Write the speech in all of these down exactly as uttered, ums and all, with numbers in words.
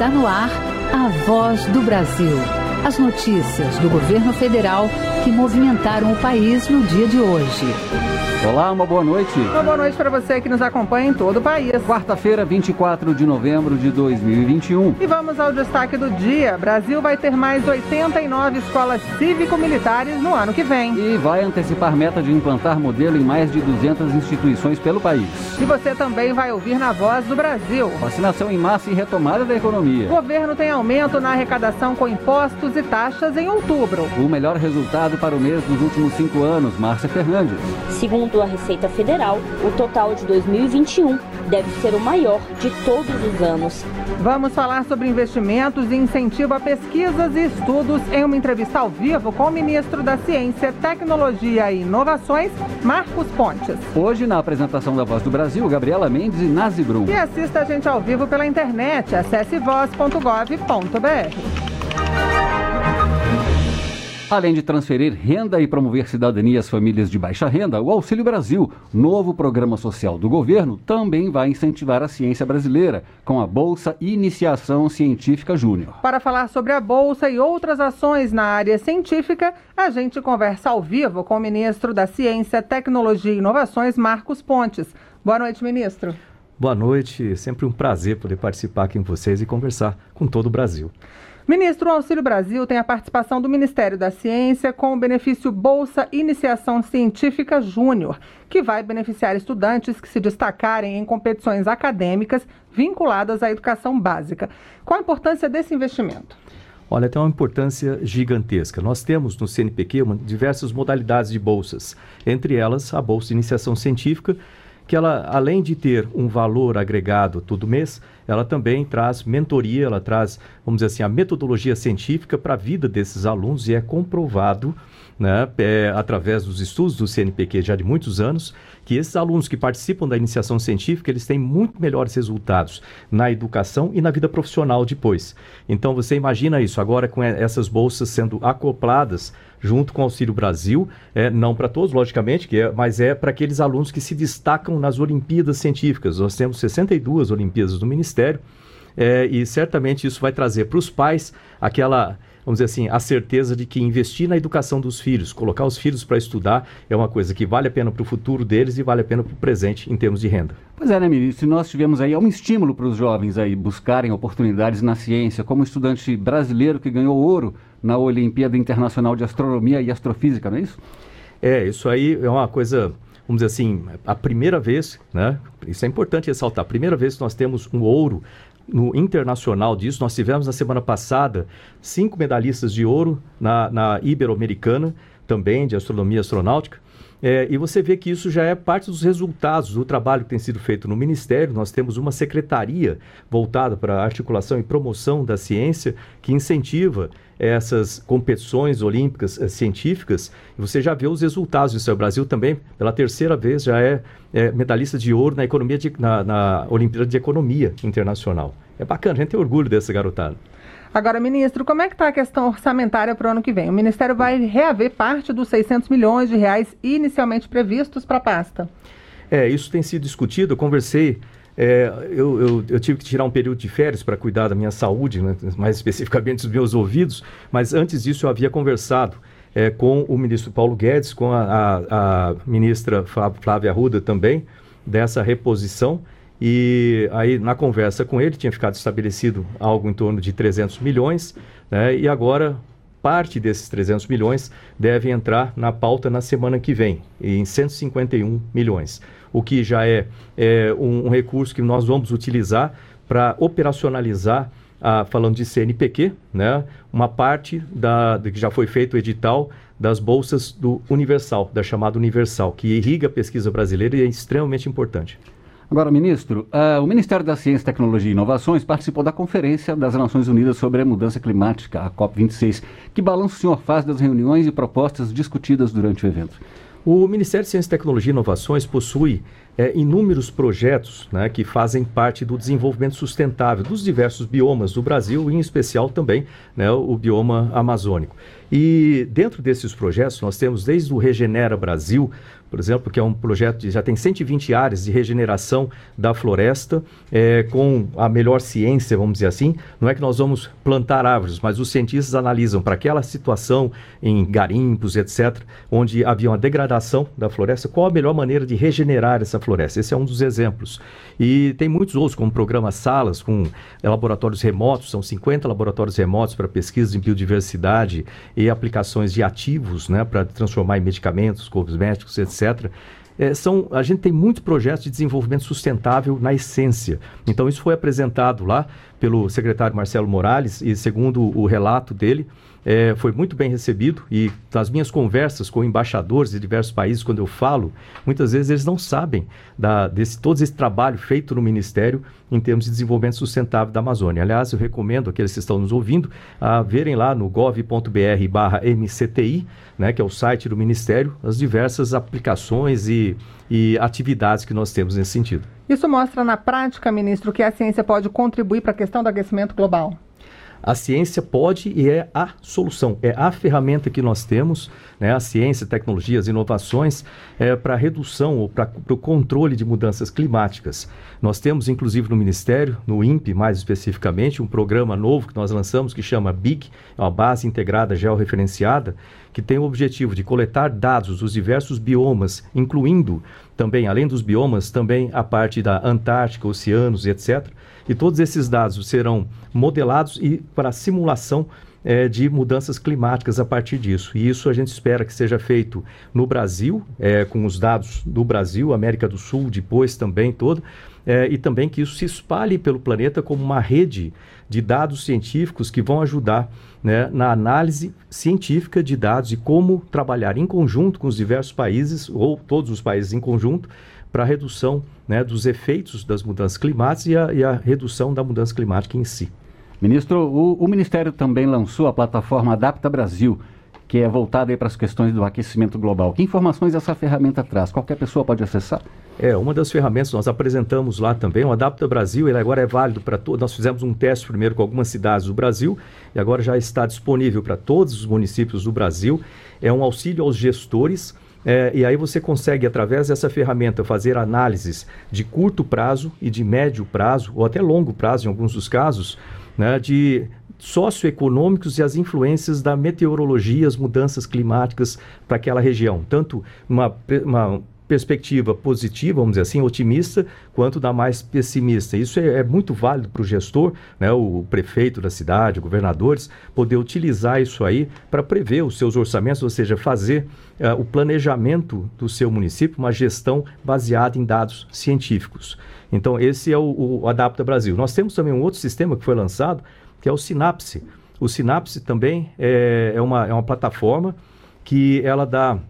Está no ar a Voz do Brasil. As notícias do governo federal que movimentaram o país no dia de hoje. Olá, uma boa noite. Uma boa noite para você que nos acompanha em todo o país. Quarta-feira, vinte e quatro de novembro de dois mil e vinte e um. E vamos ao destaque do dia. Brasil vai ter mais oitenta e nove escolas cívico-militares no ano que vem. E vai antecipar meta de implantar modelo em mais de duzentas instituições pelo país. E você também vai ouvir na Voz do Brasil. Vacinação em massa e retomada da economia. O governo tem aumento na arrecadação com impostos e taxas em outubro. O melhor resultado para o mês dos últimos cinco anos, Márcia Fernandes. Segundo a Receita Federal, o total de dois mil e vinte e um deve ser o maior de todos os anos. Vamos falar sobre investimentos e incentivo a pesquisas e estudos em uma entrevista ao vivo com o ministro da Ciência, Tecnologia e Inovações, Marcos Pontes. Hoje, na apresentação da Voz do Brasil, Gabriela Mendes e Nazi Brum. E assista a gente ao vivo pela internet. Acesse voz ponto gov ponto br. Além de transferir renda e promover cidadania às famílias de baixa renda, o Auxílio Brasil, novo programa social do governo, também vai incentivar a ciência brasileira, com a Bolsa Iniciação Científica Júnior. Para falar sobre a Bolsa e outras ações na área científica, a gente conversa ao vivo com o ministro da Ciência, Tecnologia e Inovações, Marcos Pontes. Boa noite, ministro. Boa noite, sempre um prazer poder participar aqui com vocês e conversar com todo o Brasil. Ministro, o Auxílio Brasil tem a participação do Ministério da Ciência com o benefício Bolsa Iniciação Científica Júnior, que vai beneficiar estudantes que se destacarem em competições acadêmicas vinculadas à educação básica. Qual a importância desse investimento? Olha, tem uma importância gigantesca. Nós temos no C N P Q uma, diversas modalidades de bolsas, entre elas a Bolsa de Iniciação Científica, que ela, além de ter um valor agregado todo mês, ela também traz mentoria, ela traz, vamos dizer assim, a metodologia científica para a vida desses alunos e é comprovado, né, é, através dos estudos do C N P Q já de muitos anos, que esses alunos que participam da iniciação científica, eles têm muito melhores resultados na educação e na vida profissional depois. Então você imagina isso, agora com essas bolsas sendo acopladas junto com o Auxílio Brasil, é, não para todos, logicamente, que é, mas é para aqueles alunos que se destacam nas Olimpíadas Científicas. Nós temos sessenta e duas Olimpíadas do Ministério é, e certamente isso vai trazer para os pais aquela, vamos dizer assim, a certeza de que investir na educação dos filhos, colocar os filhos para estudar é uma coisa que vale a pena para o futuro deles e vale a pena para o presente em termos de renda. Pois é, né, ministro? Nós tivemos aí um estímulo para os jovens aí buscarem oportunidades na ciência, como o estudante brasileiro que ganhou ouro na Olimpíada Internacional de Astronomia e Astrofísica, não é isso? É, isso aí é uma coisa, vamos dizer assim, a primeira vez, né? Isso é importante ressaltar, a primeira vez que nós temos um ouro no internacional disso. Nós tivemos na semana passada cinco medalhistas de ouro na, na Ibero-Americana, também de astronomia e astronáutica. É, e você vê que isso já é parte dos resultados do trabalho que tem sido feito no Ministério. Nós temos uma secretaria voltada para a articulação e promoção da ciência que incentiva essas competições olímpicas eh, científicas. E você já vê os resultados disso. O Brasil também, pela terceira vez, já é, é medalhista de ouro na, economia de, na, na Olimpíada de Economia Internacional. É bacana, a gente tem orgulho dessa garotada. Agora, ministro, como é que está a questão orçamentária para o ano que vem? O Ministério vai reaver parte dos seiscentos milhões de reais inicialmente previstos para a pasta? É, isso tem sido discutido. Eu conversei, é, eu, eu, eu tive que tirar um período de férias para cuidar da minha saúde, né, mais especificamente dos meus ouvidos, mas antes disso eu havia conversado é, com o ministro Paulo Guedes, com a, a, a ministra Flávia Arruda também, dessa reposição. E aí, na conversa com ele, tinha ficado estabelecido algo em torno de trezentos milhões, né? E agora, parte desses trezentos milhões deve entrar na pauta na semana que vem, em cento e cinquenta e um milhões, o que já é, é um, um recurso que nós vamos utilizar para operacionalizar, ah, falando de C N P Q, né? Uma parte da, de que já foi feito o edital das bolsas do Universal, da chamada Universal, que irriga a pesquisa brasileira e é extremamente importante. Agora, ministro, uh, o Ministério da Ciência, Tecnologia e Inovações participou da Conferência das Nações Unidas sobre a Mudança Climática, a COP vinte e seis. Que balanço o senhor faz das reuniões e propostas discutidas durante o evento? O Ministério de Ciência, Tecnologia e Inovações possui é, inúmeros projetos, né, que fazem parte do desenvolvimento sustentável dos diversos biomas do Brasil, e em especial também, né, o bioma amazônico. E dentro desses projetos, nós temos desde o Regenera Brasil, por exemplo, que é um projeto que já tem cento e vinte áreas de regeneração da floresta, é, com a melhor ciência, vamos dizer assim. Não é que nós vamos plantar árvores, mas os cientistas analisam para aquela situação em garimpos, etcétera, onde havia uma degradação da floresta, qual a melhor maneira de regenerar essa floresta. Esse é um dos exemplos. E tem muitos outros, como o programa Salas, com laboratórios remotos, são cinquenta laboratórios remotos para pesquisa em biodiversidade e aplicações de ativos, né, para transformar em medicamentos, cosméticos, etcétera. É, são, a gente tem muitos projetos de desenvolvimento sustentável na essência. Então, isso foi apresentado lá pelo secretário Marcelo Morales e, segundo o relato dele, é, foi muito bem recebido. E nas minhas conversas com embaixadores de diversos países, quando eu falo, muitas vezes eles não sabem da, desse, todo esse trabalho feito no Ministério em termos de desenvolvimento sustentável da Amazônia. Aliás, eu recomendo aqueles que estão nos ouvindo a verem lá no gov ponto br barra M C T I, né, que é o site do Ministério, as diversas aplicações e, e atividades que nós temos nesse sentido. Isso mostra na prática, ministro, que a ciência pode contribuir para a questão do aquecimento global? A ciência pode e é a solução, é a ferramenta que nós temos, né, a ciência, tecnologias, inovações, é, para a redução ou para o controle de mudanças climáticas. Nós temos, inclusive, no Ministério, no INPE mais especificamente, um programa novo que nós lançamos que chama B I C, é uma base integrada georreferenciada, que tem o objetivo de coletar dados dos diversos biomas, incluindo também, além dos biomas, também a parte da Antártica, oceanos e etcétera. E todos esses dados serão modelados e para simulação é, de mudanças climáticas a partir disso. E isso a gente espera que seja feito no Brasil, é, com os dados do Brasil, América do Sul, depois também todo, é, e também que isso se espalhe pelo planeta como uma rede de dados científicos que vão ajudar, né, na análise científica de dados e como trabalhar em conjunto com os diversos países, ou todos os países em conjunto, para a redução, né, dos efeitos das mudanças climáticas e a, e a redução da mudança climática em si. Ministro, o, o Ministério também lançou a plataforma Adapta Brasil, que é voltada aí para as questões do aquecimento global. Que informações essa ferramenta traz? Qualquer pessoa pode acessar? É, uma das ferramentas nós apresentamos lá também, o Adapta Brasil, ele agora é válido para todos. Nós fizemos um teste primeiro com algumas cidades do Brasil e agora já está disponível para todos os municípios do Brasil. É um auxílio aos gestores. É, e aí você consegue, através dessa ferramenta, fazer análises de curto prazo e de médio prazo, ou até longo prazo em alguns dos casos, né, de socioeconômicos e as influências da meteorologia, as mudanças climáticas para aquela região. Tanto uma, uma perspectiva positiva, vamos dizer assim, otimista, quanto da mais pessimista. Isso é, é muito válido para o gestor, né, o prefeito da cidade, governadores, poder utilizar isso aí para prever os seus orçamentos, ou seja, fazer uh, o planejamento do seu município, uma gestão baseada em dados científicos. Então, esse é o, o Adapta Brasil. Nós temos também um outro sistema que foi lançado, que é o Sinapse. O Sinapse também é, é, uma, é uma plataforma que ela dá...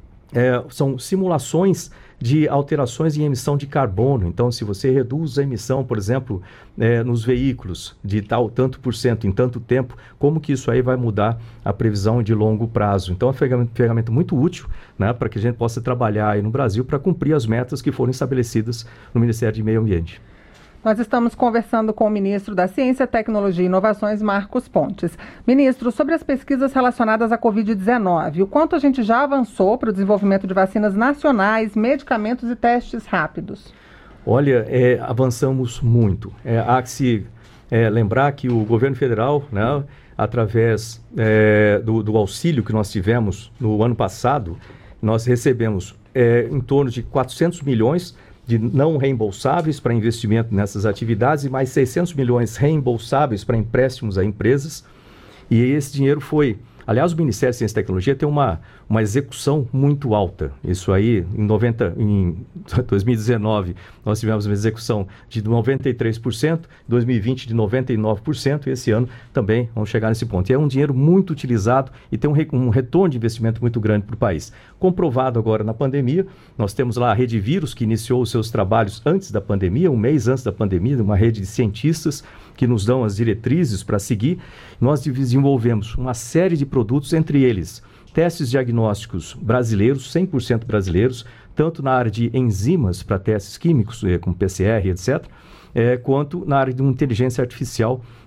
É, são simulações de alterações em emissão de carbono. Então, se você reduz a emissão, por exemplo, é, nos veículos de tal tanto por cento em tanto tempo, como que isso aí vai mudar a previsão de longo prazo? Então, é uma ferramenta, ferramenta muito útil, né, para que a gente possa trabalhar aí no Brasil para cumprir as metas que foram estabelecidas no Ministério de Meio Ambiente. Nós estamos conversando com o ministro da Ciência, Tecnologia e Inovações, Marcos Pontes. Ministro, sobre as pesquisas relacionadas à covid dezenove, o quanto a gente já avançou para o desenvolvimento de vacinas nacionais, medicamentos e testes rápidos? Olha, é, avançamos muito. É, há que se é, lembrar que o governo federal, né, através é, do, do auxílio que nós tivemos no ano passado, nós recebemos é, em torno de quatrocentos milhões de não reembolsáveis para investimento nessas atividades e mais seiscentos milhões reembolsáveis para empréstimos a empresas. E esse dinheiro foi... Aliás, o Ministério da Ciência e Tecnologia tem uma, uma execução muito alta. Isso aí, em, noventa, em dois mil e dezenove, nós tivemos uma execução de noventa e três por cento, em dois mil e vinte de noventa e nove por cento, e esse ano também vamos chegar nesse ponto. E é um dinheiro muito utilizado e tem um, re, um retorno de investimento muito grande para o país. Comprovado agora na pandemia, nós temos lá a Rede Vírus, que iniciou os seus trabalhos antes da pandemia, um mês antes da pandemia, uma rede de cientistas que nos dão as diretrizes para seguir. Nós desenvolvemos uma série de produtos, entre eles testes diagnósticos brasileiros, cem por cento brasileiros, tanto na área de enzimas para testes químicos, como P C R, etcétera, é, quanto na área de inteligência artificial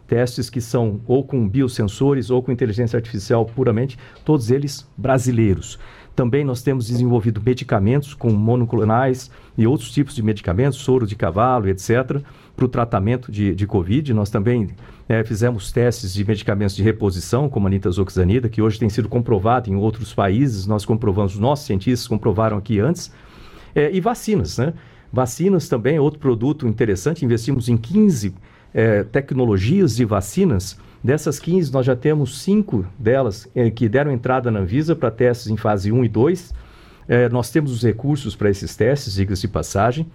testes que são ou com biosensores ou com inteligência artificial puramente, todos eles brasileiros. Também nós temos desenvolvido medicamentos com monoclonais e outros tipos de medicamentos, soro de cavalo, etcétera, para o tratamento de, de Covid. Nós também é, fizemos testes de medicamentos de reposição, como a nitazoxanida, que hoje tem sido comprovado em outros países. Nós comprovamos, os nossos cientistas comprovaram aqui antes. É, e vacinas, né? Vacinas também é outro produto interessante. Investimos em quinze é, tecnologias de vacinas. Dessas quinze, nós já temos cinco delas é, que deram entrada na Anvisa para testes em fase um e dois. É, nós temos os recursos para esses testes, diga-se de passagem.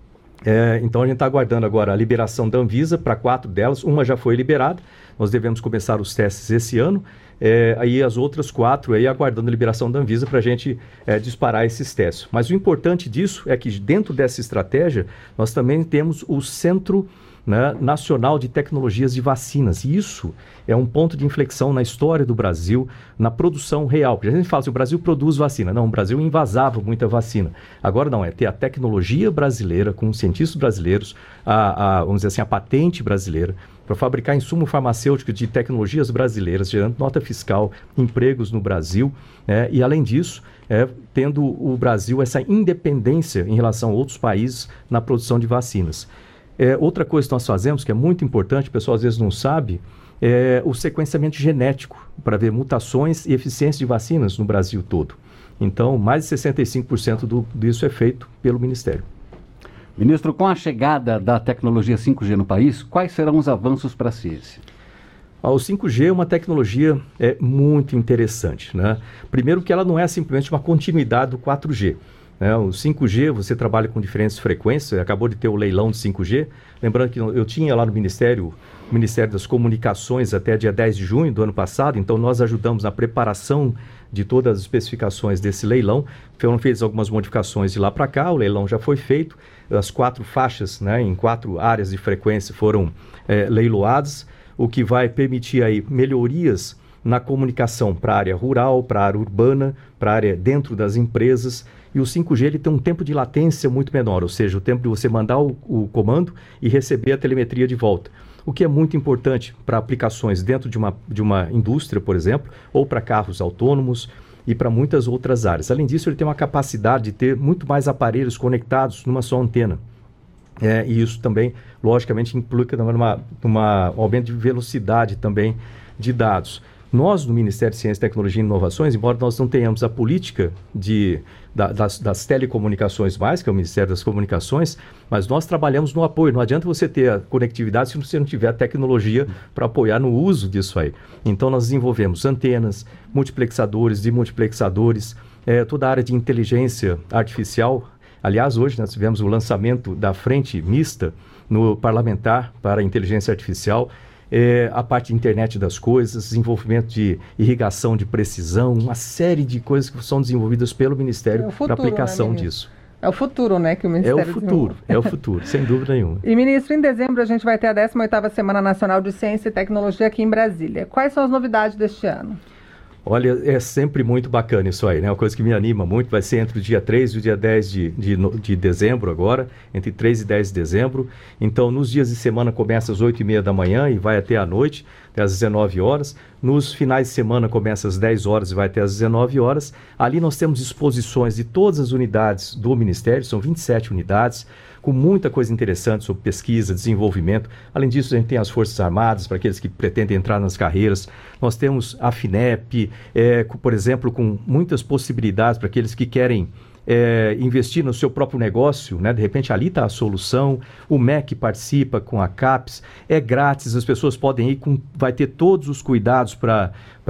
É, então, a gente está aguardando agora a liberação da Anvisa para quatro delas. Uma já foi liberada, nós devemos começar os testes esse ano. É, aí as outras quatro aí aguardando a liberação da Anvisa para a gente é, disparar esses testes. Mas o importante disso é que dentro dessa estratégia nós também temos o Centro, né, Nacional de Tecnologias de Vacinas. E isso é um ponto de inflexão na história do Brasil, na produção real. Porque a gente fala assim, o Brasil produz vacina. Não, o Brasil invasava muita vacina. Agora não, é ter a tecnologia brasileira, com os cientistas brasileiros, a, a, vamos dizer assim, a patente brasileira, para fabricar insumo farmacêutico de tecnologias brasileiras, gerando nota fiscal, empregos no Brasil, né? E além disso, é, tendo o Brasil essa independência em relação a outros países na produção de vacinas. É, outra coisa que nós fazemos, que é muito importante, o pessoal às vezes não sabe, é o sequenciamento genético, para ver mutações e eficiência de vacinas no Brasil todo. Então, mais de sessenta e cinco por cento do, disso é feito pelo Ministério. Ministro, com a chegada da tecnologia cinco G no país, quais serão os avanços para a ciência? Ah, o cinco G é uma tecnologia é, muito interessante, né? Primeiro que ela não é simplesmente uma continuidade do quatro G. Né? O cinco G, você trabalha com diferentes frequências, acabou de ter o leilão de cinco G. Lembrando que eu tinha lá no Ministério, o Ministério das Comunicações até dia dez de junho do ano passado, então nós ajudamos na preparação de todas as especificações desse leilão. Foram feitas algumas modificações de lá para cá, o leilão já foi feito, as quatro faixas, né, em quatro áreas de frequência foram é, leiloadas, o que vai permitir aí melhorias na comunicação para a área rural, para a área urbana, para a área dentro das empresas. E o cinco G ele tem um tempo de latência muito menor, ou seja, o tempo de você mandar o, o comando e receber a telemetria de volta. O que é muito importante para aplicações dentro de uma, de uma indústria, por exemplo, ou para carros autônomos e para muitas outras áreas. Além disso, ele tem uma capacidade de ter muito mais aparelhos conectados numa só antena. É, e isso também, logicamente, implica numa, numa aumento de velocidade também de dados. Nós, no Ministério de Ciência, Tecnologia e Inovações, embora nós não tenhamos a política de, da, das, das telecomunicações mais, que é o Ministério das Comunicações, mas nós trabalhamos no apoio. Não adianta você ter a conectividade se você não tiver a tecnologia para apoiar no uso disso aí. Então, nós desenvolvemos antenas, multiplexadores, demultiplexadores, é, toda a área de inteligência artificial. Aliás, hoje nós tivemos o lançamento da frente mista no parlamentar para a inteligência artificial. É, a parte de internet das coisas, desenvolvimento de irrigação de precisão, uma série de coisas que são desenvolvidas pelo Ministério é para aplicação, né, disso. É o futuro, né, que o Ministério É o futuro, é o futuro, sem dúvida nenhuma. E, ministro, em dezembro a gente vai ter a décima oitava Semana Nacional de Ciência e Tecnologia aqui em Brasília. Quais são as novidades deste ano? Olha, é sempre muito bacana isso aí, né? Uma coisa que me anima muito, vai ser entre o dia três e o dia dez de, de, de dezembro agora, entre três e dez de dezembro. Então, nos dias de semana começa às oito e meia da manhã e vai até à noite, até às dezenove horas. Nos finais de semana começa às dez horas e vai até às dezenove horas. Ali nós temos exposições de todas as unidades do Ministério, são vinte e sete unidades, com muita coisa interessante sobre pesquisa, desenvolvimento. Além disso, a gente tem as Forças Armadas, para aqueles que pretendem entrar nas carreiras. Nós temos a FINEP, é, por exemplo, com muitas possibilidades para aqueles que querem é, investir no seu próprio negócio, né? De repente ali está a solução. O M E C participa com a CAPES, é grátis, as pessoas podem ir, com, vai ter todos os cuidados para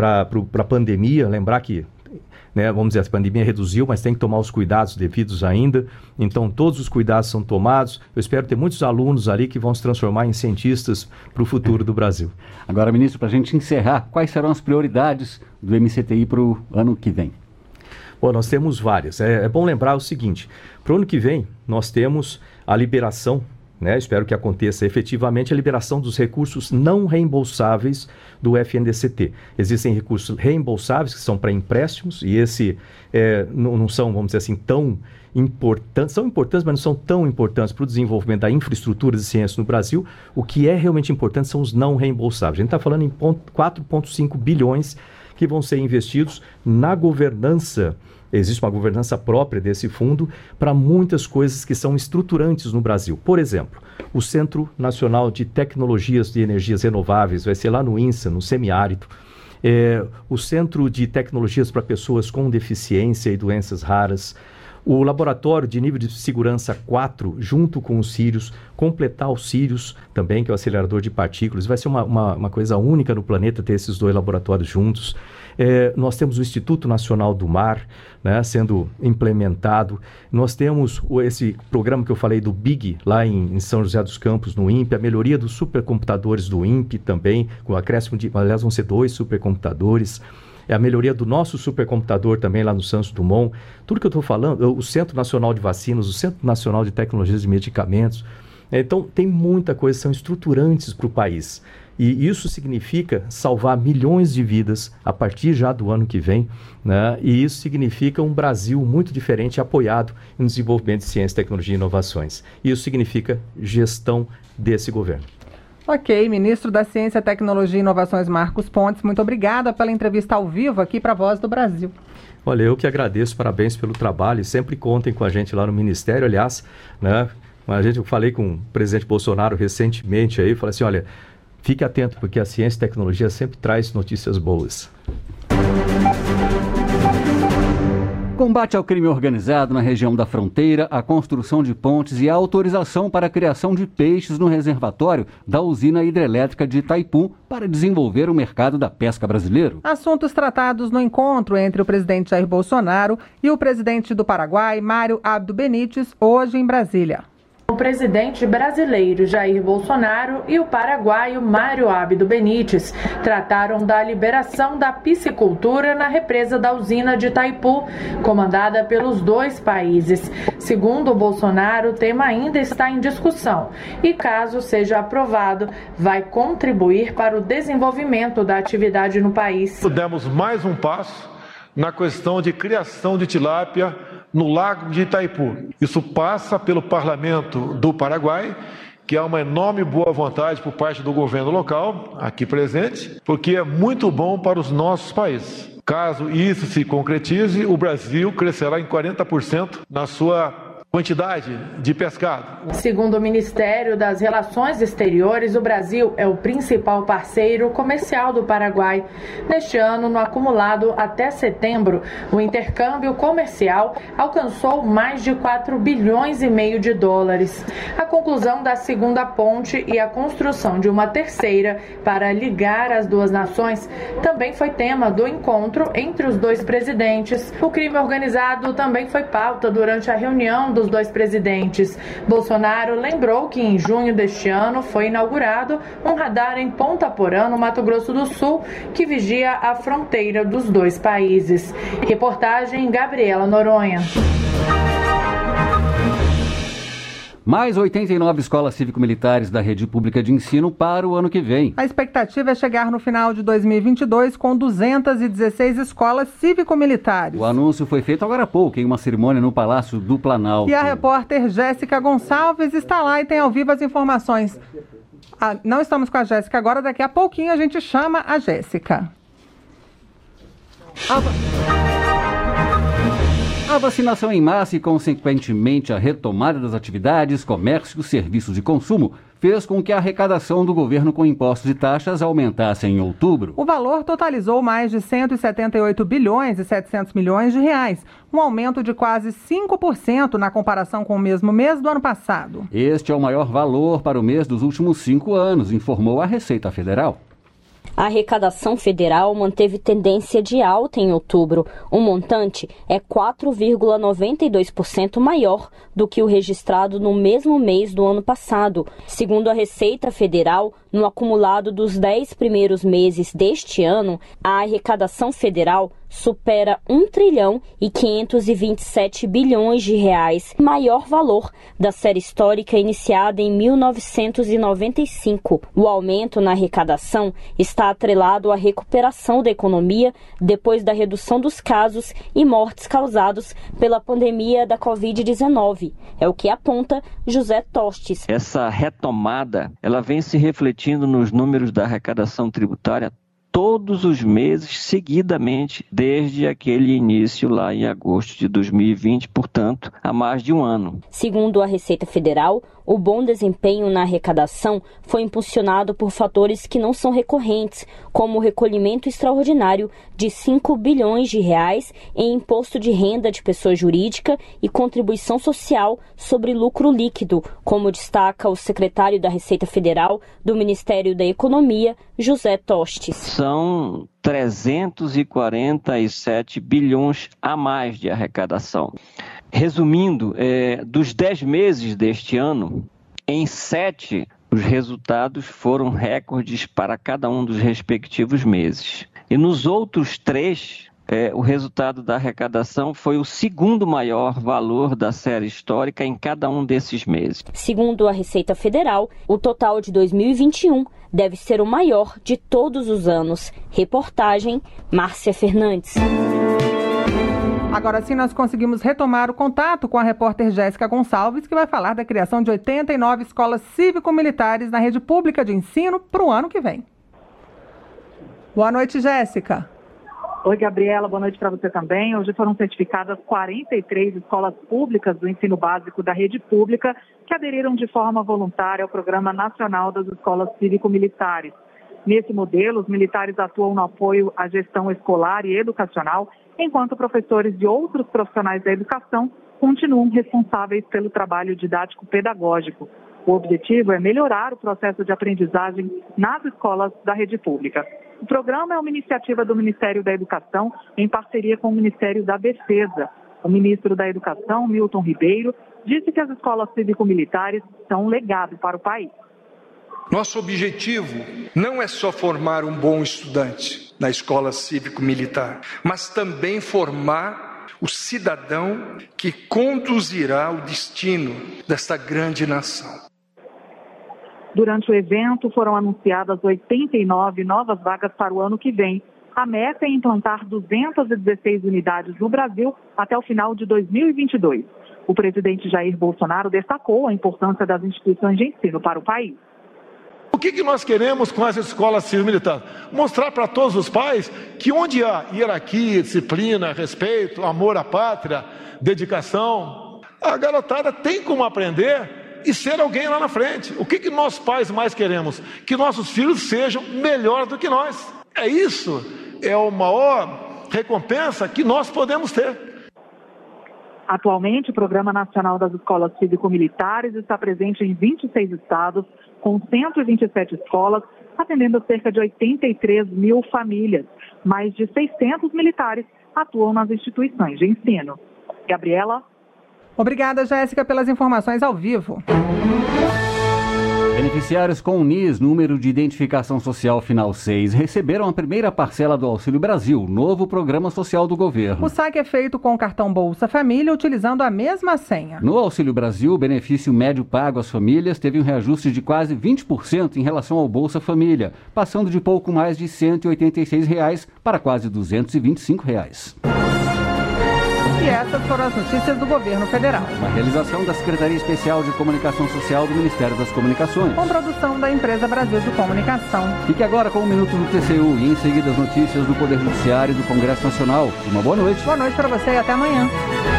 a pandemia. Lembrar que, né, vamos dizer, a pandemia reduziu, mas tem que tomar os cuidados devidos ainda. Então, todos os cuidados são tomados. Eu espero ter muitos alunos ali que vão se transformar em cientistas para o futuro do Brasil. Agora, ministro, para a gente encerrar, quais serão as prioridades do M C T I para o ano que vem? Bom, nós temos várias. É, é bom lembrar o seguinte, para o ano que vem, nós temos a liberação né, espero que aconteça efetivamente a liberação dos recursos não reembolsáveis do F N D C T. Existem recursos reembolsáveis que são para empréstimos e esse é, não, não são, vamos dizer assim, tão importantes, são importantes, mas não são tão importantes para o desenvolvimento da infraestrutura de ciência no Brasil. O que é realmente importante são os não reembolsáveis. A gente está falando em quatro vírgula cinco bilhões que vão ser investidos na governança. Existe uma governança própria desse fundo para muitas coisas que são estruturantes no Brasil. Por exemplo, o Centro Nacional de Tecnologias de Energias Renováveis vai ser lá no INSA, no semiárido. É, o Centro de Tecnologias para Pessoas com Deficiência e Doenças Raras. O Laboratório de Nível de Segurança quatro, junto com os Sirius, completar os Sirius também, que é o acelerador de partículas. Vai ser uma, uma, uma coisa única no planeta ter esses dois laboratórios juntos. É, nós temos o Instituto Nacional do Mar, né, sendo implementado. Nós temos o, esse programa que eu falei do BIG, lá em, em São José dos Campos, no INPE, a melhoria dos supercomputadores do INPE também, com o acréscimo de, aliás, vão ser dois supercomputadores. É a melhoria do nosso supercomputador também lá no Santos Dumont. Tudo que eu estou falando, o Centro Nacional de Vacinas, o Centro Nacional de Tecnologias de Medicamentos. Então, tem muita coisa, são estruturantes para o país. E isso significa salvar milhões de vidas a partir já do ano que vem, né? E isso significa um Brasil muito diferente, apoiado no desenvolvimento de ciência, tecnologia e inovações. Isso significa gestão desse governo. Ok, ministro da Ciência, Tecnologia e Inovações, Marcos Pontes, muito obrigada pela entrevista ao vivo aqui para a Voz do Brasil. Olha, eu que agradeço, parabéns pelo trabalho, sempre contem com a gente lá no Ministério, aliás, né? A gente, eu falei com o presidente Bolsonaro recentemente aí, falei assim, olha, fique atento, porque a ciência e tecnologia sempre traz notícias boas. Combate ao crime organizado na região da fronteira, a construção de pontes e a autorização para a criação de peixes no reservatório da usina hidrelétrica de Itaipu para desenvolver o mercado da pesca brasileiro. Assuntos tratados no encontro entre o presidente Jair Bolsonaro e o presidente do Paraguai, Mário Abdo Benítez, hoje em Brasília. O presidente brasileiro Jair Bolsonaro e o paraguaio Mário Abdo Benítez trataram da liberação da piscicultura na represa da usina de Itaipu, comandada pelos dois países. Segundo o Bolsonaro, o tema ainda está em discussão e, caso seja aprovado, vai contribuir para o desenvolvimento da atividade no país. Demos mais um passo na questão de criação de tilápia no Lago de Itaipu. Isso passa pelo Parlamento do Paraguai, que há uma enorme boa vontade por parte do governo local, aqui presente, porque é muito bom para os nossos países. Caso isso se concretize, o Brasil crescerá em quarenta por cento na sua quantidade de pescado. Segundo o Ministério das Relações Exteriores, o Brasil é o principal parceiro comercial do Paraguai. Neste ano, no acumulado até setembro, o intercâmbio comercial alcançou mais de quatro bilhões e meio de dólares. A conclusão da segunda ponte e a construção de uma terceira para ligar as duas nações também foi tema do encontro entre os dois presidentes. O crime organizado também foi pauta durante a reunião dos dois presidentes. Bolsonaro lembrou que em junho deste ano foi inaugurado um radar em Ponta Porã, no Mato Grosso do Sul, que vigia a fronteira dos dois países. Reportagem Gabriela Noronha. Mais oitenta e nove escolas cívico-militares da rede pública de ensino para o ano que vem. A expectativa é chegar no final de dois mil e vinte e dois com duzentas e dezesseis escolas cívico-militares. O anúncio foi feito agora há pouco, em uma cerimônia no Palácio do Planalto. E a repórter Jéssica Gonçalves está lá e tem ao vivo as informações. Ah, não estamos com a Jéssica agora, daqui a pouquinho a gente chama a Jéssica. A... A vacinação em massa e, consequentemente, a retomada das atividades, comércio, serviços e consumo fez com que a arrecadação do governo com impostos e taxas aumentasse em outubro. O valor totalizou mais de cento e setenta e oito bilhões e setecentos milhões de reais, um aumento de quase cinco por cento na comparação com o mesmo mês do ano passado. Este é o maior valor para o mês dos últimos cinco anos, informou a Receita Federal. A arrecadação federal manteve tendência de alta em outubro. O montante é quatro vírgula noventa e dois por cento maior do que o registrado no mesmo mês do ano passado. Segundo a Receita Federal, No acumulado dos dez primeiros meses deste ano, a arrecadação federal supera um trilhão e quinhentos e vinte e sete bilhões de reais, maior valor da série histórica iniciada em mil novecentos e noventa e cinco. O aumento na arrecadação está atrelado à recuperação da economia depois da redução dos casos e mortes causados pela pandemia da covid dezenove. É o que aponta José Tostes. Essa retomada, ela vem se refletindo nos números da arrecadação tributária todos os meses, seguidamente, desde aquele início lá em agosto de dois mil e vinte, portanto, há mais de um ano. Segundo a Receita Federal, o bom desempenho na arrecadação foi impulsionado por fatores que não são recorrentes, como o recolhimento extraordinário de cinco bilhões de reais em imposto de renda de pessoa jurídica e contribuição social sobre lucro líquido, como destaca o secretário da Receita Federal do Ministério da Economia, José Tostes. São trezentos e quarenta e sete bilhões a mais de arrecadação. Resumindo, é, dos dez meses deste ano, em sete, os resultados foram recordes para cada um dos respectivos meses. E nos outros três, é, o resultado da arrecadação foi o segundo maior valor da série histórica em cada um desses meses. Segundo a Receita Federal, o total de dois mil e vinte e um deve ser o maior de todos os anos. Reportagem, Márcia Fernandes. Agora sim, nós conseguimos retomar o contato com a repórter Jéssica Gonçalves, que vai falar da criação de oitenta e nove escolas cívico-militares na rede pública de ensino para o ano que vem. Boa noite, Jéssica. Oi, Gabriela, boa noite para você também. Hoje foram certificadas quarenta e três escolas públicas do ensino básico da rede pública que aderiram de forma voluntária ao Programa Nacional das Escolas Cívico-Militares. Nesse modelo, os militares atuam no apoio à gestão escolar e educacional, enquanto professores de outros profissionais da educação continuam responsáveis pelo trabalho didático-pedagógico. O objetivo é melhorar o processo de aprendizagem nas escolas da rede pública. O programa é uma iniciativa do Ministério da Educação em parceria com o Ministério da Defesa. O ministro da Educação, Milton Ribeiro, disse que as escolas cívico-militares são um legado para o país. Nosso objetivo não é só formar um bom estudante na escola cívico-militar, mas também formar o cidadão que conduzirá o destino desta grande nação. Durante o evento foram anunciadas oitenta e nove novas vagas para o ano que vem. A meta é implantar duzentas e dezesseis unidades no Brasil até o final de dois mil e vinte e dois. O presidente Jair Bolsonaro destacou a importância das instituições de ensino para o país. O que, que nós queremos com as escolas cívico-militares? Mostrar para todos os pais que onde há hierarquia, disciplina, respeito, amor à pátria, dedicação, a garotada tem como aprender e ser alguém lá na frente. O que, que nós pais mais queremos? Que nossos filhos sejam melhores do que nós. É isso, é a maior recompensa que nós podemos ter. Atualmente, o Programa Nacional das Escolas Cívico-Militares está presente em vinte e seis estados, com cento e vinte e sete escolas, atendendo cerca de oitenta e três mil famílias. Mais de seiscentos militares atuam nas instituições de ensino. Gabriela. Obrigada, Jéssica, pelas informações ao vivo. Beneficiários com o N I S, número de identificação social final seis, receberam a primeira parcela do Auxílio Brasil, novo programa social do governo. O saque é feito com o cartão Bolsa Família, utilizando a mesma senha. No Auxílio Brasil, o benefício médio pago às famílias teve um reajuste de quase vinte por cento em relação ao Bolsa Família, passando de pouco mais de cento e oitenta e seis reais para quase duzentos e vinte e cinco reais. E essas foram as notícias do governo federal. Uma realização da Secretaria Especial de Comunicação Social do Ministério das Comunicações. Com produção da Empresa Brasil de Comunicação. Fique agora com um minuto do T C U e em seguida as notícias do Poder Judiciário e do Congresso Nacional. Uma boa noite. Boa noite para você e até amanhã.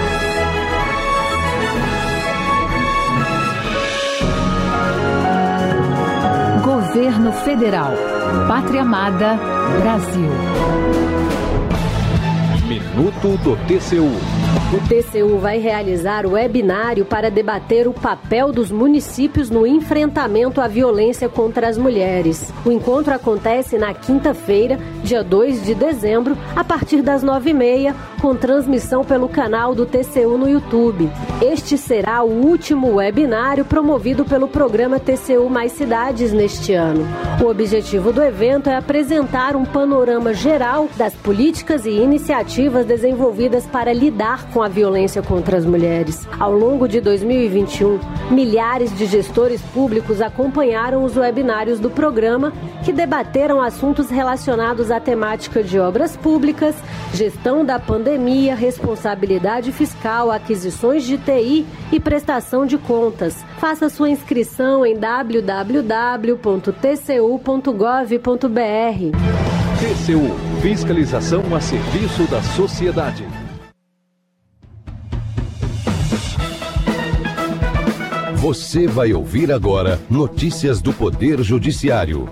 Governo Federal. Pátria Amada, Brasil. Minuto do T C U. O T C U vai realizar o webinário para debater o papel dos municípios no enfrentamento à violência contra as mulheres. O encontro acontece na quinta-feira, dia dois de dezembro, a partir das nove e meia, com transmissão pelo canal do T C U no YouTube. Este será o último webinário promovido pelo programa T C U Mais Cidades neste ano. O objetivo do evento é apresentar um panorama geral das políticas e iniciativas desenvolvidas para lidar com a violência contra as mulheres. Ao longo de dois mil e vinte e um, milhares de gestores públicos acompanharam os webinários do programa, que debateram assuntos relacionados à temática de obras públicas, gestão da pandemia, responsabilidade fiscal, aquisições de T I e prestação de contas. Faça sua inscrição em w w w ponto t c u ponto gov ponto b r. T C U, fiscalização a serviço da sociedade. Você vai ouvir agora notícias do Poder Judiciário.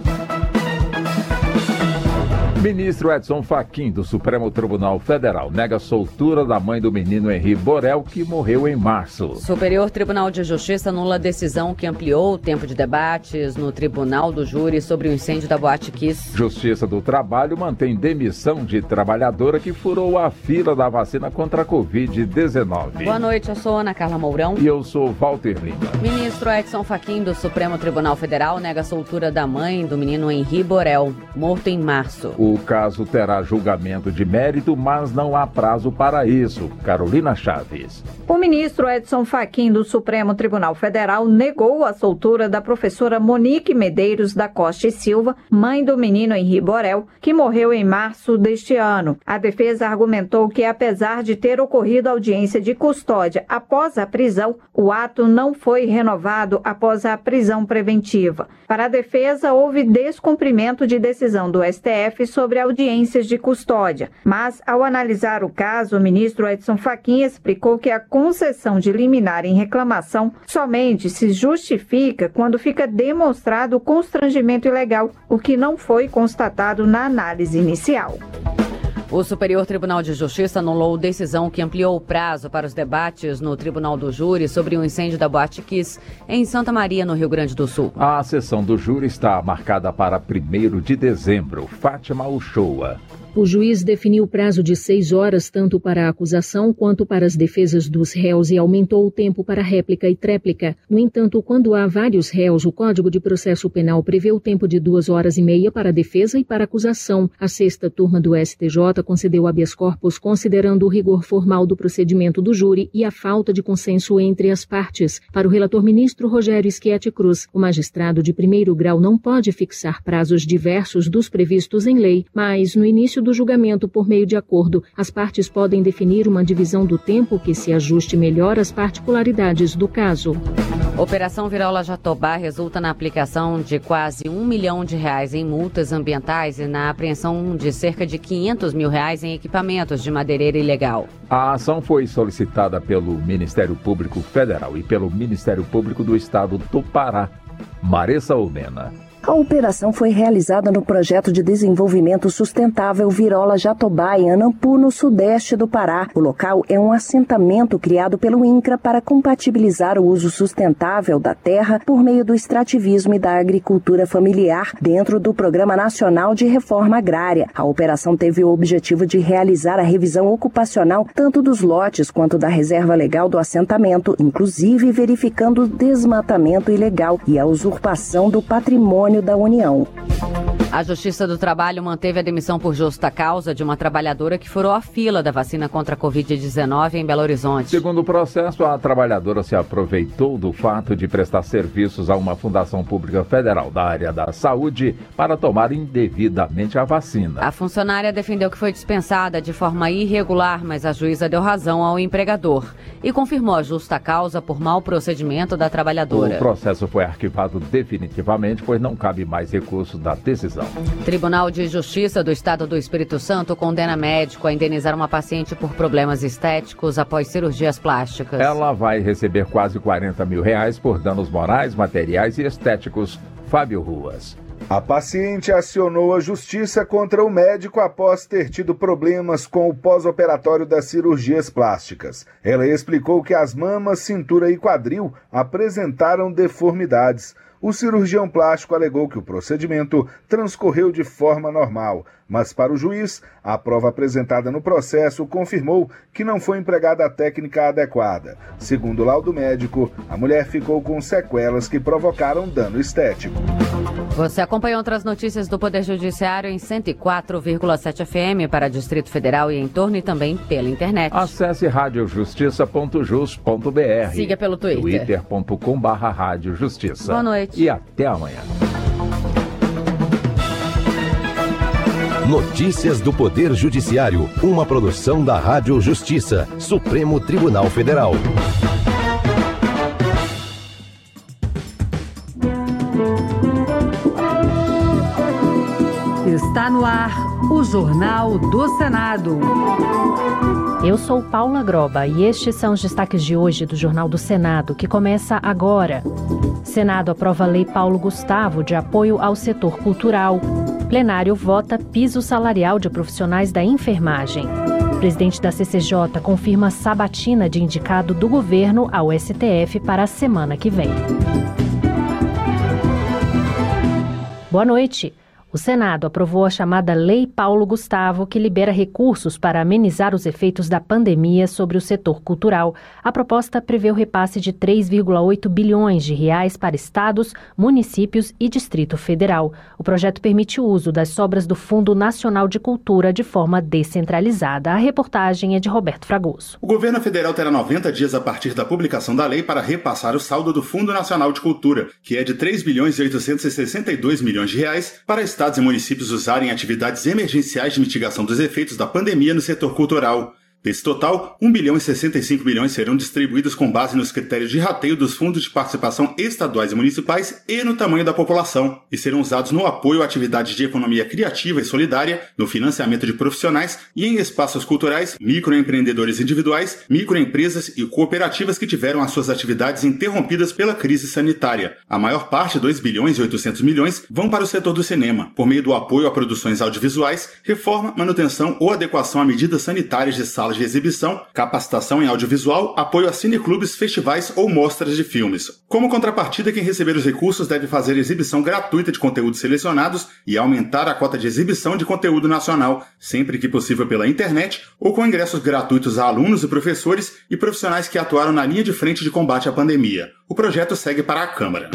Ministro Edson Fachin, do Supremo Tribunal Federal, nega a soltura da mãe do menino Henri Borel, que morreu em março. Superior Tribunal de Justiça anula a decisão que ampliou o tempo de debates no Tribunal do Júri sobre o incêndio da Boate Kiss. Justiça do Trabalho mantém demissão de trabalhadora que furou a fila da vacina contra a covid dezenove. Boa noite, eu sou Ana Carla Mourão. E eu sou Walter Lima. Ministro Edson Fachin, do Supremo Tribunal Federal, nega a soltura da mãe do menino Henri Borel, morto em março. O caso terá julgamento de mérito, mas não há prazo para isso. Carolina Chaves. O ministro Edson Fachin, do Supremo Tribunal Federal, negou a soltura da professora Monique Medeiros da Costa e Silva, mãe do menino Henri Borel, que morreu em março deste ano. A defesa argumentou que, apesar de ter ocorrido audiência de custódia após a prisão, o ato não foi renovado após a prisão preventiva. Para a defesa, houve descumprimento de decisão do S T F sobre audiências de custódia. Mas, ao analisar o caso, o ministro Edson Fachin explicou que a concessão de liminar em reclamação somente se justifica quando fica demonstrado o constrangimento ilegal, o que não foi constatado na análise inicial. O Superior Tribunal de Justiça anulou decisão que ampliou o prazo para os debates no Tribunal do Júri sobre o incêndio da Boate Kiss em Santa Maria, no Rio Grande do Sul. A sessão do júri está marcada para primeiro de dezembro. Fátima Uchoa. O juiz definiu o prazo de seis horas tanto para a acusação quanto para as defesas dos réus e aumentou o tempo para réplica e tréplica. No entanto, quando há vários réus, o Código de Processo Penal prevê o tempo de duas horas e meia para a defesa e para a acusação. A sexta turma do S T J concedeu habeas corpus considerando o rigor formal do procedimento do júri e a falta de consenso entre as partes. Para o relator ministro Rogério Schietti Cruz, o magistrado de primeiro grau não pode fixar prazos diversos dos previstos em lei, mas no início do julgamento por meio de acordo, as partes podem definir uma divisão do tempo que se ajuste melhor às particularidades do caso. Operação Virola Jatobá resulta na aplicação de quase um milhão de reais em multas ambientais e na apreensão de cerca de quinhentos mil reais em equipamentos de madeireira ilegal. A ação foi solicitada pelo Ministério Público Federal e pelo Ministério Público do Estado do Pará. Maressa Olmena. A operação foi realizada no projeto de desenvolvimento sustentável Virola Jatobá, em Anampu, no sudeste do Pará. O local é um assentamento criado pelo INCRA para compatibilizar o uso sustentável da terra por meio do extrativismo e da agricultura familiar dentro do Programa Nacional de Reforma Agrária. A operação teve o objetivo de realizar a revisão ocupacional tanto dos lotes quanto da reserva legal do assentamento, inclusive verificando o desmatamento ilegal e a usurpação do patrimônio da União. A Justiça do Trabalho manteve a demissão por justa causa de uma trabalhadora que furou a fila da vacina contra a covid dezenove em Belo Horizonte. Segundo o processo, a trabalhadora se aproveitou do fato de prestar serviços a uma fundação pública federal da área da saúde para tomar indevidamente a vacina. A funcionária defendeu que foi dispensada de forma irregular, mas a juíza deu razão ao empregador e confirmou a justa causa por mau procedimento da trabalhadora. O processo foi arquivado definitivamente, pois não cabe mais recurso da decisão. Tribunal de Justiça do Estado do Espírito Santo condena médico a indenizar uma paciente por problemas estéticos após cirurgias plásticas. Ela vai receber quase quarenta mil reais por danos morais, materiais e estéticos. Fábio Ruas. A paciente acionou a justiça contra o médico após ter tido problemas com o pós-operatório das cirurgias plásticas. Ela explicou que as mamas, cintura e quadril apresentaram deformidades. O cirurgião plástico alegou que o procedimento transcorreu de forma normal, mas para o juiz, a prova apresentada no processo confirmou que não foi empregada a técnica adequada. Segundo o laudo médico, a mulher ficou com sequelas que provocaram dano estético. Você acompanhou outras notícias do Poder Judiciário em cento e quatro vírgula sete F M para Distrito Federal e em torno e também pela internet. Acesse rádio justiça ponto jus ponto b r. Siga pelo Twitter. twitter ponto com barra rádio justiça. Boa noite. E até amanhã. Notícias do Poder Judiciário, uma produção da Rádio Justiça, Supremo Tribunal Federal. Está no ar o Jornal do Senado. Eu sou Paula Groba e estes são os destaques de hoje do Jornal do Senado, que começa agora. Senado aprova a Lei Paulo Gustavo de apoio ao setor cultural. Plenário vota piso salarial de profissionais da enfermagem. O presidente da C C J confirma sabatina de indicado do governo ao S T F para a semana que vem. Boa noite. O Senado aprovou a chamada Lei Paulo Gustavo, que libera recursos para amenizar os efeitos da pandemia sobre o setor cultural. A proposta prevê o repasse de três vírgula oito bilhões de reais para estados, municípios e Distrito Federal. O projeto permite o uso das sobras do Fundo Nacional de Cultura de forma descentralizada. A reportagem é de Roberto Fragoso. O governo federal terá noventa dias a partir da publicação da lei para repassar o saldo do Fundo Nacional de Cultura, que é de três bilhões e oitocentos e sessenta e dois milhões de reais, para estados e municípios usarem atividades emergenciais de mitigação dos efeitos da pandemia no setor cultural. Desse total, um bilhão e sessenta e cinco milhões serão distribuídos com base nos critérios de rateio dos fundos de participação estaduais e municipais e no tamanho da população, e serão usados no apoio a atividades de economia criativa e solidária, no financiamento de profissionais e em espaços culturais, microempreendedores individuais, microempresas e cooperativas que tiveram as suas atividades interrompidas pela crise sanitária. A maior parte, dois bilhões e oitocentos milhões, vão para o setor do cinema, por meio do apoio a produções audiovisuais, reforma, manutenção ou adequação a medidas sanitárias de salas de exibição, capacitação em audiovisual, apoio a cineclubes, festivais ou mostras de filmes. Como contrapartida, quem receber os recursos deve fazer exibição gratuita de conteúdos selecionados e aumentar a cota de exibição de conteúdo nacional, sempre que possível pela internet, ou com ingressos gratuitos a alunos e professores e profissionais que atuaram na linha de frente de combate à pandemia. O projeto segue para a Câmara.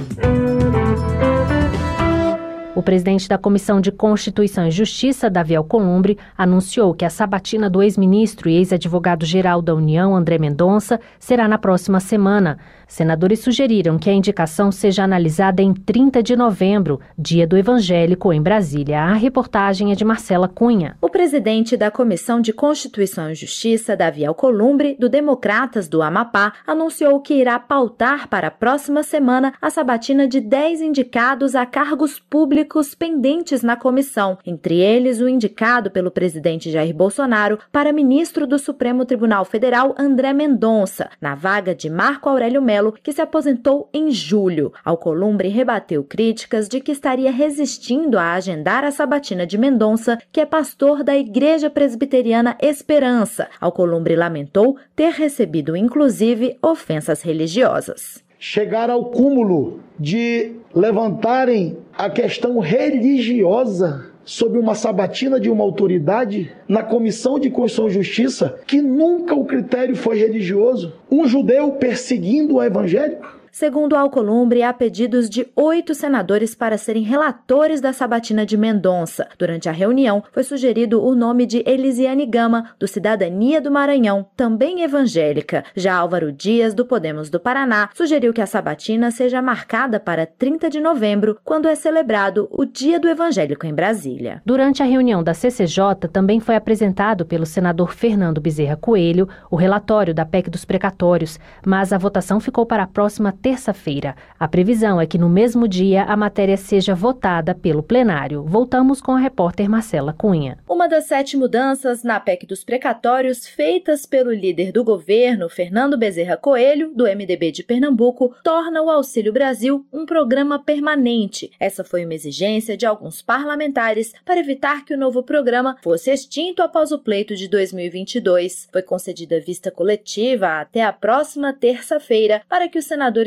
O presidente da Comissão de Constituição e Justiça, Davi Alcolumbre, anunciou que a sabatina do ex-ministro e ex-advogado-geral da União, André Mendonça, será na próxima semana. Senadores sugeriram que a indicação seja analisada em trinta de novembro, dia do evangélico, em Brasília. A reportagem é de Marcela Cunha. O presidente da Comissão de Constituição e Justiça, Davi Alcolumbre, do Democratas do Amapá, anunciou que irá pautar para a próxima semana a sabatina de dez indicados a cargos públicos pendentes na comissão, entre eles o indicado pelo presidente Jair Bolsonaro para ministro do Supremo Tribunal Federal, André Mendonça, na vaga de Marco Aurélio Mello, que se aposentou em julho. Alcolumbre rebateu críticas de que estaria resistindo a agendar a sabatina de Mendonça, que é pastor da Igreja Presbiteriana Esperança. Alcolumbre lamentou ter recebido, inclusive, ofensas religiosas. Chegar ao cúmulo de levantarem a questão religiosa sob uma sabatina de uma autoridade na Comissão de Constituição e Justiça, que nunca o critério foi religioso. Um judeu perseguindo o evangélico? Segundo Alcolumbre, há pedidos de oito senadores para serem relatores da sabatina de Mendonça. Durante a reunião, foi sugerido o nome de Elisiane Gama, do Cidadania do Maranhão, também evangélica. Já Álvaro Dias, do Podemos do Paraná, sugeriu que a sabatina seja marcada para trinta de novembro, quando é celebrado o Dia do Evangélico em Brasília. Durante a reunião da C C J, também foi apresentado pelo senador Fernando Bezerra Coelho o relatório da P E C dos precatórios, mas a votação ficou para a próxima terça-feira. A previsão é que no mesmo dia a matéria seja votada pelo plenário. Voltamos com a repórter Marcela Cunha. Uma das sete mudanças na P E C dos precatórios feitas pelo líder do governo, Fernando Bezerra Coelho, do M D B de Pernambuco, torna o Auxílio Brasil um programa permanente. Essa foi uma exigência de alguns parlamentares para evitar que o novo programa fosse extinto após o pleito de dois mil e vinte e dois. Foi concedida vista coletiva até a próxima terça-feira para que os senadores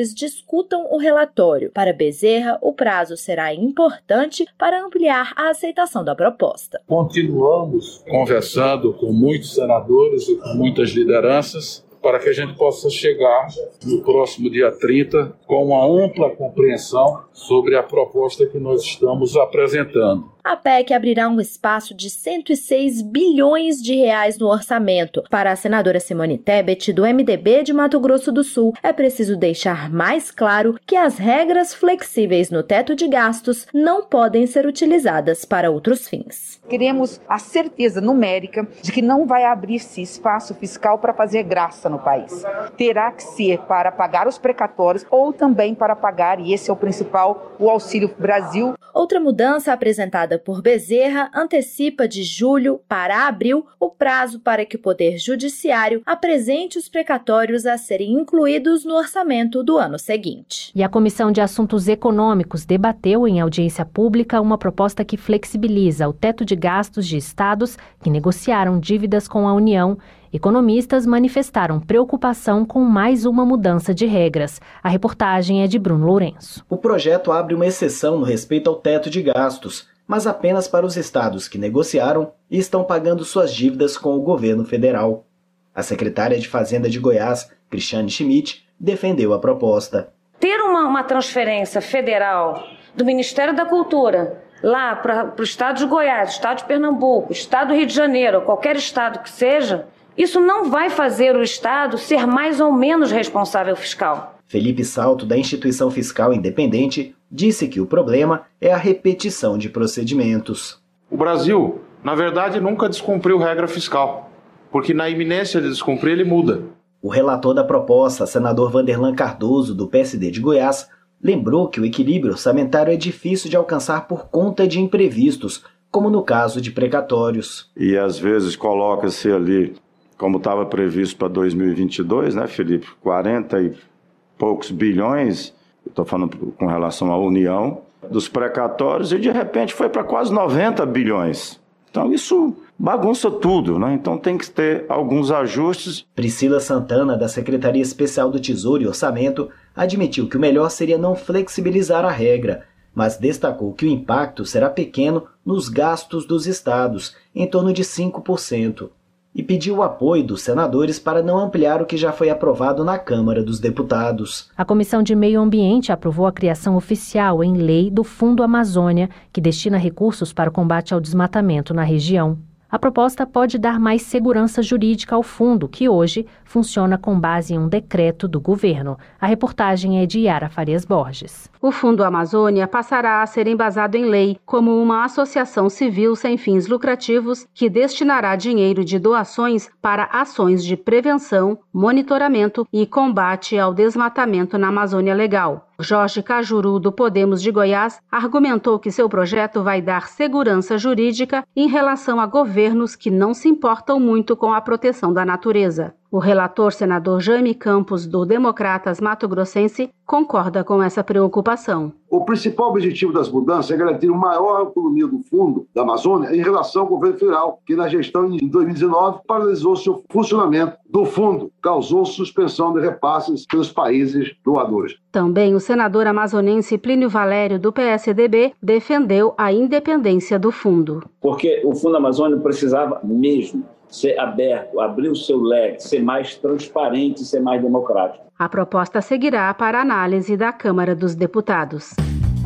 senadores discutam o relatório. Para Bezerra, o prazo será importante para ampliar a aceitação da proposta. Continuamos conversando com muitos senadores e com muitas lideranças para que a gente possa chegar no próximo dia trinta com uma ampla compreensão sobre a proposta que nós estamos apresentando. A P E C abrirá um espaço de cento e seis bilhões de reais no orçamento. Para a senadora Simone Tebet, do M D B de Mato Grosso do Sul, é preciso deixar mais claro que as regras flexíveis no teto de gastos não podem ser utilizadas para outros fins. Queremos a certeza numérica de que não vai abrir-se espaço fiscal para fazer graça no país. Terá que ser para pagar os precatórios ou também para pagar, e esse é o principal, o Auxílio Brasil. Outra mudança apresentada por Bezerra antecipa de julho para abril o prazo para que o Poder Judiciário apresente os precatórios a serem incluídos no orçamento do ano seguinte. E a Comissão de Assuntos Econômicos debateu em audiência pública uma proposta que flexibiliza o teto de gastos de estados que negociaram dívidas com a União. Economistas manifestaram preocupação com mais uma mudança de regras. A reportagem é de Bruno Lourenço. O projeto abre uma exceção no respeito ao teto de gastos, mas apenas para os estados que negociaram e estão pagando suas dívidas com o governo federal. A secretária de Fazenda de Goiás, Cristiane Schmidt, defendeu a proposta. Ter uma, uma transferência federal do Ministério da Cultura lá para o estado de Goiás, o estado de Pernambuco, o estado do Rio de Janeiro, qualquer estado que seja, isso não vai fazer o Estado ser mais ou menos responsável fiscal. Felipe Salto, da Instituição Fiscal Independente, disse que o problema é a repetição de procedimentos. O Brasil, na verdade, nunca descumpriu regra fiscal, porque na iminência de descumprir ele muda. O relator da proposta, senador Vanderlan Cardoso, do P S D de Goiás, lembrou que o equilíbrio orçamentário é difícil de alcançar por conta de imprevistos, como no caso de precatórios. E às vezes coloca-se ali, como estava previsto para dois mil e vinte e dois, né, Felipe? quarenta e poucos bilhões, estou falando com relação à União, dos precatórios, e de repente foi para quase noventa bilhões. Então isso bagunça tudo, né? Então tem que ter alguns ajustes. Priscila Santana, da Secretaria Especial do Tesouro e Orçamento, admitiu que o melhor seria não flexibilizar a regra, mas destacou que o impacto será pequeno nos gastos dos estados, em torno de cinco por cento. E pediu o apoio dos senadores para não ampliar o que já foi aprovado na Câmara dos Deputados. A Comissão de Meio Ambiente aprovou a criação oficial em lei do Fundo Amazônia, que destina recursos para o combate ao desmatamento na região. A proposta pode dar mais segurança jurídica ao fundo, que hoje funciona com base em um decreto do governo. A reportagem é de Yara Farias Borges. O Fundo Amazônia passará a ser embasado em lei como uma associação civil sem fins lucrativos que destinará dinheiro de doações para ações de prevenção, monitoramento e combate ao desmatamento na Amazônia Legal. Jorge Cajuru, do Podemos de Goiás, argumentou que seu projeto vai dar segurança jurídica em relação a governos que não se importam muito com a proteção da natureza. O relator, senador Jaime Campos, do Democratas Mato Grossense, concorda com essa preocupação. O principal objetivo das mudanças é garantir uma maior autonomia do Fundo da Amazônia em relação ao governo federal, que na gestão em dois mil e dezenove paralisou seu funcionamento do fundo, causou suspensão de repasses pelos países doadores. Também o senador amazonense Plínio Valério, do P S D B, defendeu a independência do fundo. Porque o Fundo Amazônia precisava mesmo ser aberto, abrir o seu leque, ser mais transparente, ser mais democrático. A proposta seguirá para análise da Câmara dos Deputados.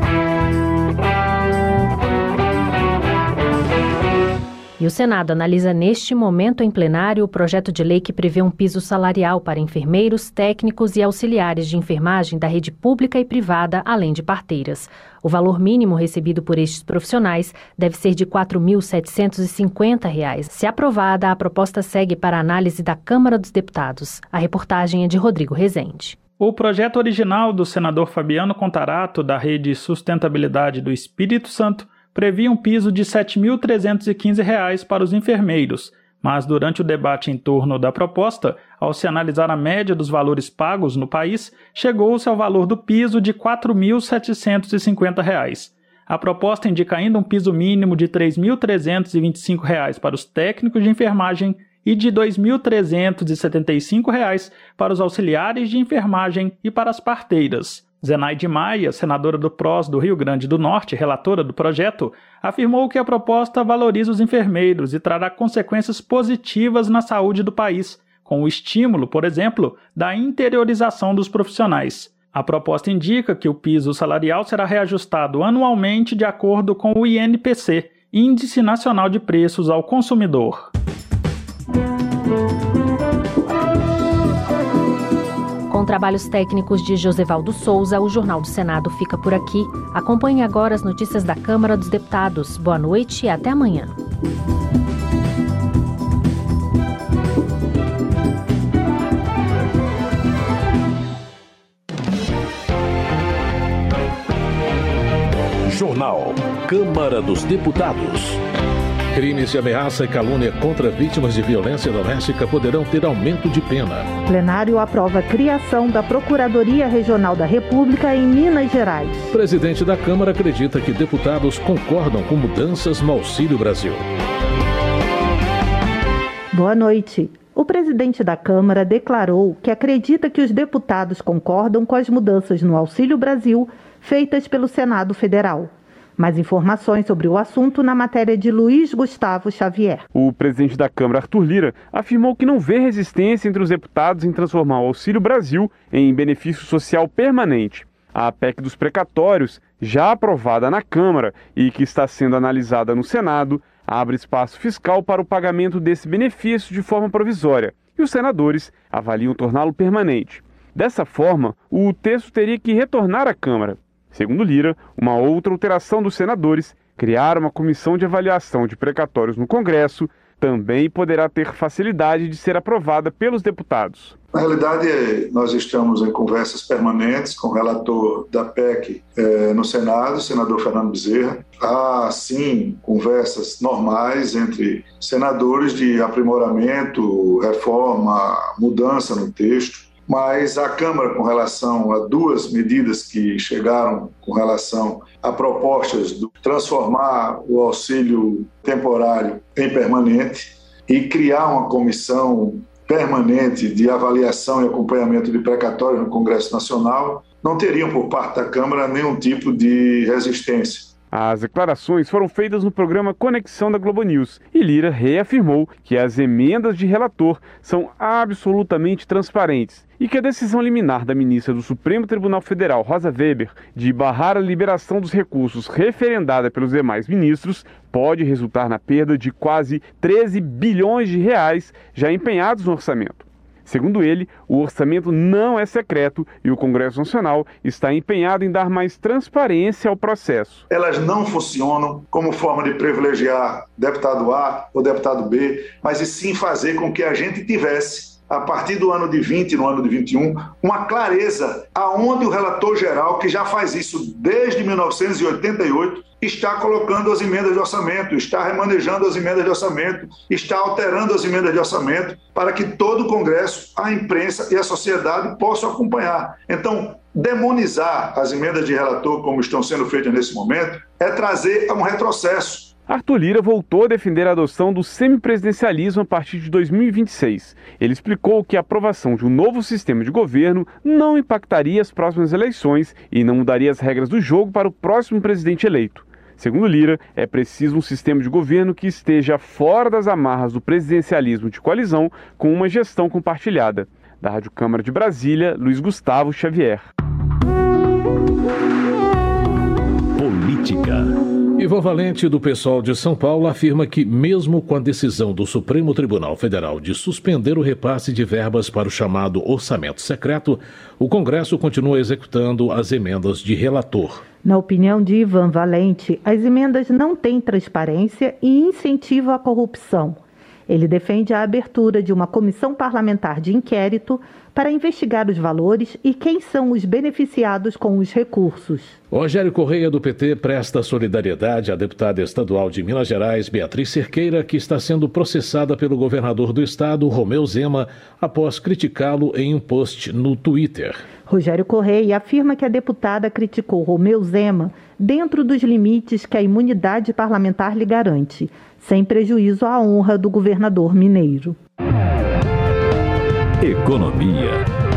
E o Senado analisa neste momento em plenário o projeto de lei que prevê um piso salarial para enfermeiros, técnicos e auxiliares de enfermagem da rede pública e privada, além de parteiras. O valor mínimo recebido por estes profissionais deve ser de quatro mil setecentos e cinquenta reais. Se aprovada, a proposta segue para análise da Câmara dos Deputados. A reportagem é de Rodrigo Rezende. O projeto original do senador Fabiano Contarato, da Rede Sustentabilidade do Espírito Santo, previa um piso de sete mil trezentos e quinze reais para os enfermeiros, mas durante o debate em torno da proposta, ao se analisar a média dos valores pagos no país, chegou-se ao valor do piso de quatro mil setecentos e cinquenta reais. A proposta indica ainda um piso mínimo de três mil trezentos e vinte e cinco reais para os técnicos de enfermagem e de dois mil trezentos e setenta e cinco reais para os auxiliares de enfermagem e para as parteiras. Zenaide Maia, senadora do P R O S do Rio Grande do Norte, relatora do projeto, afirmou que a proposta valoriza os enfermeiros e trará consequências positivas na saúde do país, com o estímulo, por exemplo, da interiorização dos profissionais. A proposta indica que o piso salarial será reajustado anualmente de acordo com o I N P C, Índice Nacional de Preços ao Consumidor. Com trabalhos técnicos de Josevaldo Souza, o Jornal do Senado fica por aqui. Acompanhe agora as notícias da Câmara dos Deputados. Boa noite e até amanhã. Jornal Câmara dos Deputados. Crimes de ameaça e calúnia contra vítimas de violência doméstica poderão ter aumento de pena. Plenário aprova a criação da Procuradoria Regional da República em Minas Gerais. O presidente da Câmara acredita que deputados concordam com mudanças no Auxílio Brasil. Boa noite. O presidente da Câmara declarou que acredita que os deputados concordam com as mudanças no Auxílio Brasil feitas pelo Senado Federal. Mais informações sobre o assunto na matéria de Luiz Gustavo Xavier. O presidente da Câmara, Arthur Lira, afirmou que não vê resistência entre os deputados em transformar o Auxílio Brasil em benefício social permanente. A P E C dos precatórios, já aprovada na Câmara e que está sendo analisada no Senado, abre espaço fiscal para o pagamento desse benefício de forma provisória, e os senadores avaliam torná-lo permanente. Dessa forma, o texto teria que retornar à Câmara. Segundo Lira, uma outra alteração dos senadores, criar uma comissão de avaliação de precatórios no Congresso, também poderá ter facilidade de ser aprovada pelos deputados. Na realidade, nós estamos em conversas permanentes com o relator da P E C eh, no Senado, o senador Fernando Bezerra. Há, sim, conversas normais entre senadores de aprimoramento, reforma, mudança no texto. Mas a Câmara, com relação a duas medidas que chegaram com relação a propostas de transformar o auxílio temporário em permanente e criar uma comissão permanente de avaliação e acompanhamento de precatórios no Congresso Nacional, não teriam por parte da Câmara nenhum tipo de resistência. As declarações foram feitas no programa Conexão da Globo News e Lira reafirmou que as emendas de relator são absolutamente transparentes e que a decisão liminar da ministra do Supremo Tribunal Federal, Rosa Weber, de barrar a liberação dos recursos referendada pelos demais ministros pode resultar na perda de quase treze bilhões de reais já empenhados no orçamento. Segundo ele, o orçamento não é secreto e o Congresso Nacional está empenhado em dar mais transparência ao processo. Elas não funcionam como forma de privilegiar deputado A ou deputado B, mas e sim fazer com que a gente tivesse, a partir do ano de vinte, no ano de vinte e um, uma clareza aonde o relator geral, que já faz isso desde mil novecentos e oitenta e oito, está colocando as emendas de orçamento, está remanejando as emendas de orçamento, está alterando as emendas de orçamento para que todo o Congresso, a imprensa e a sociedade possam acompanhar. Então, demonizar as emendas de relator como estão sendo feitas nesse momento é trazer a um retrocesso. Arthur Lira voltou a defender a adoção do semipresidencialismo a partir de dois mil e vinte e seis. Ele explicou que a aprovação de um novo sistema de governo não impactaria as próximas eleições e não mudaria as regras do jogo para o próximo presidente eleito. Segundo Lira, é preciso um sistema de governo que esteja fora das amarras do presidencialismo de coalizão com uma gestão compartilhada. Da Rádio Câmara de Brasília, Luiz Gustavo Xavier. Política. Ivan Valente, do PSOL de São Paulo, afirma que, mesmo com a decisão do Supremo Tribunal Federal de suspender o repasse de verbas para o chamado orçamento secreto, o Congresso continua executando as emendas de relator. Na opinião de Ivan Valente, as emendas não têm transparência e incentivam a corrupção. Ele defende a abertura de uma comissão parlamentar de inquérito para investigar os valores e quem são os beneficiados com os recursos. Rogério Correia, do P T, presta solidariedade à deputada estadual de Minas Gerais, Beatriz Cerqueira, que está sendo processada pelo governador do estado, Romeu Zema, após criticá-lo em um post no Twitter. Rogério Correia afirma que a deputada criticou Romeu Zema dentro dos limites que a imunidade parlamentar lhe garante, sem prejuízo à honra do governador mineiro. Economia.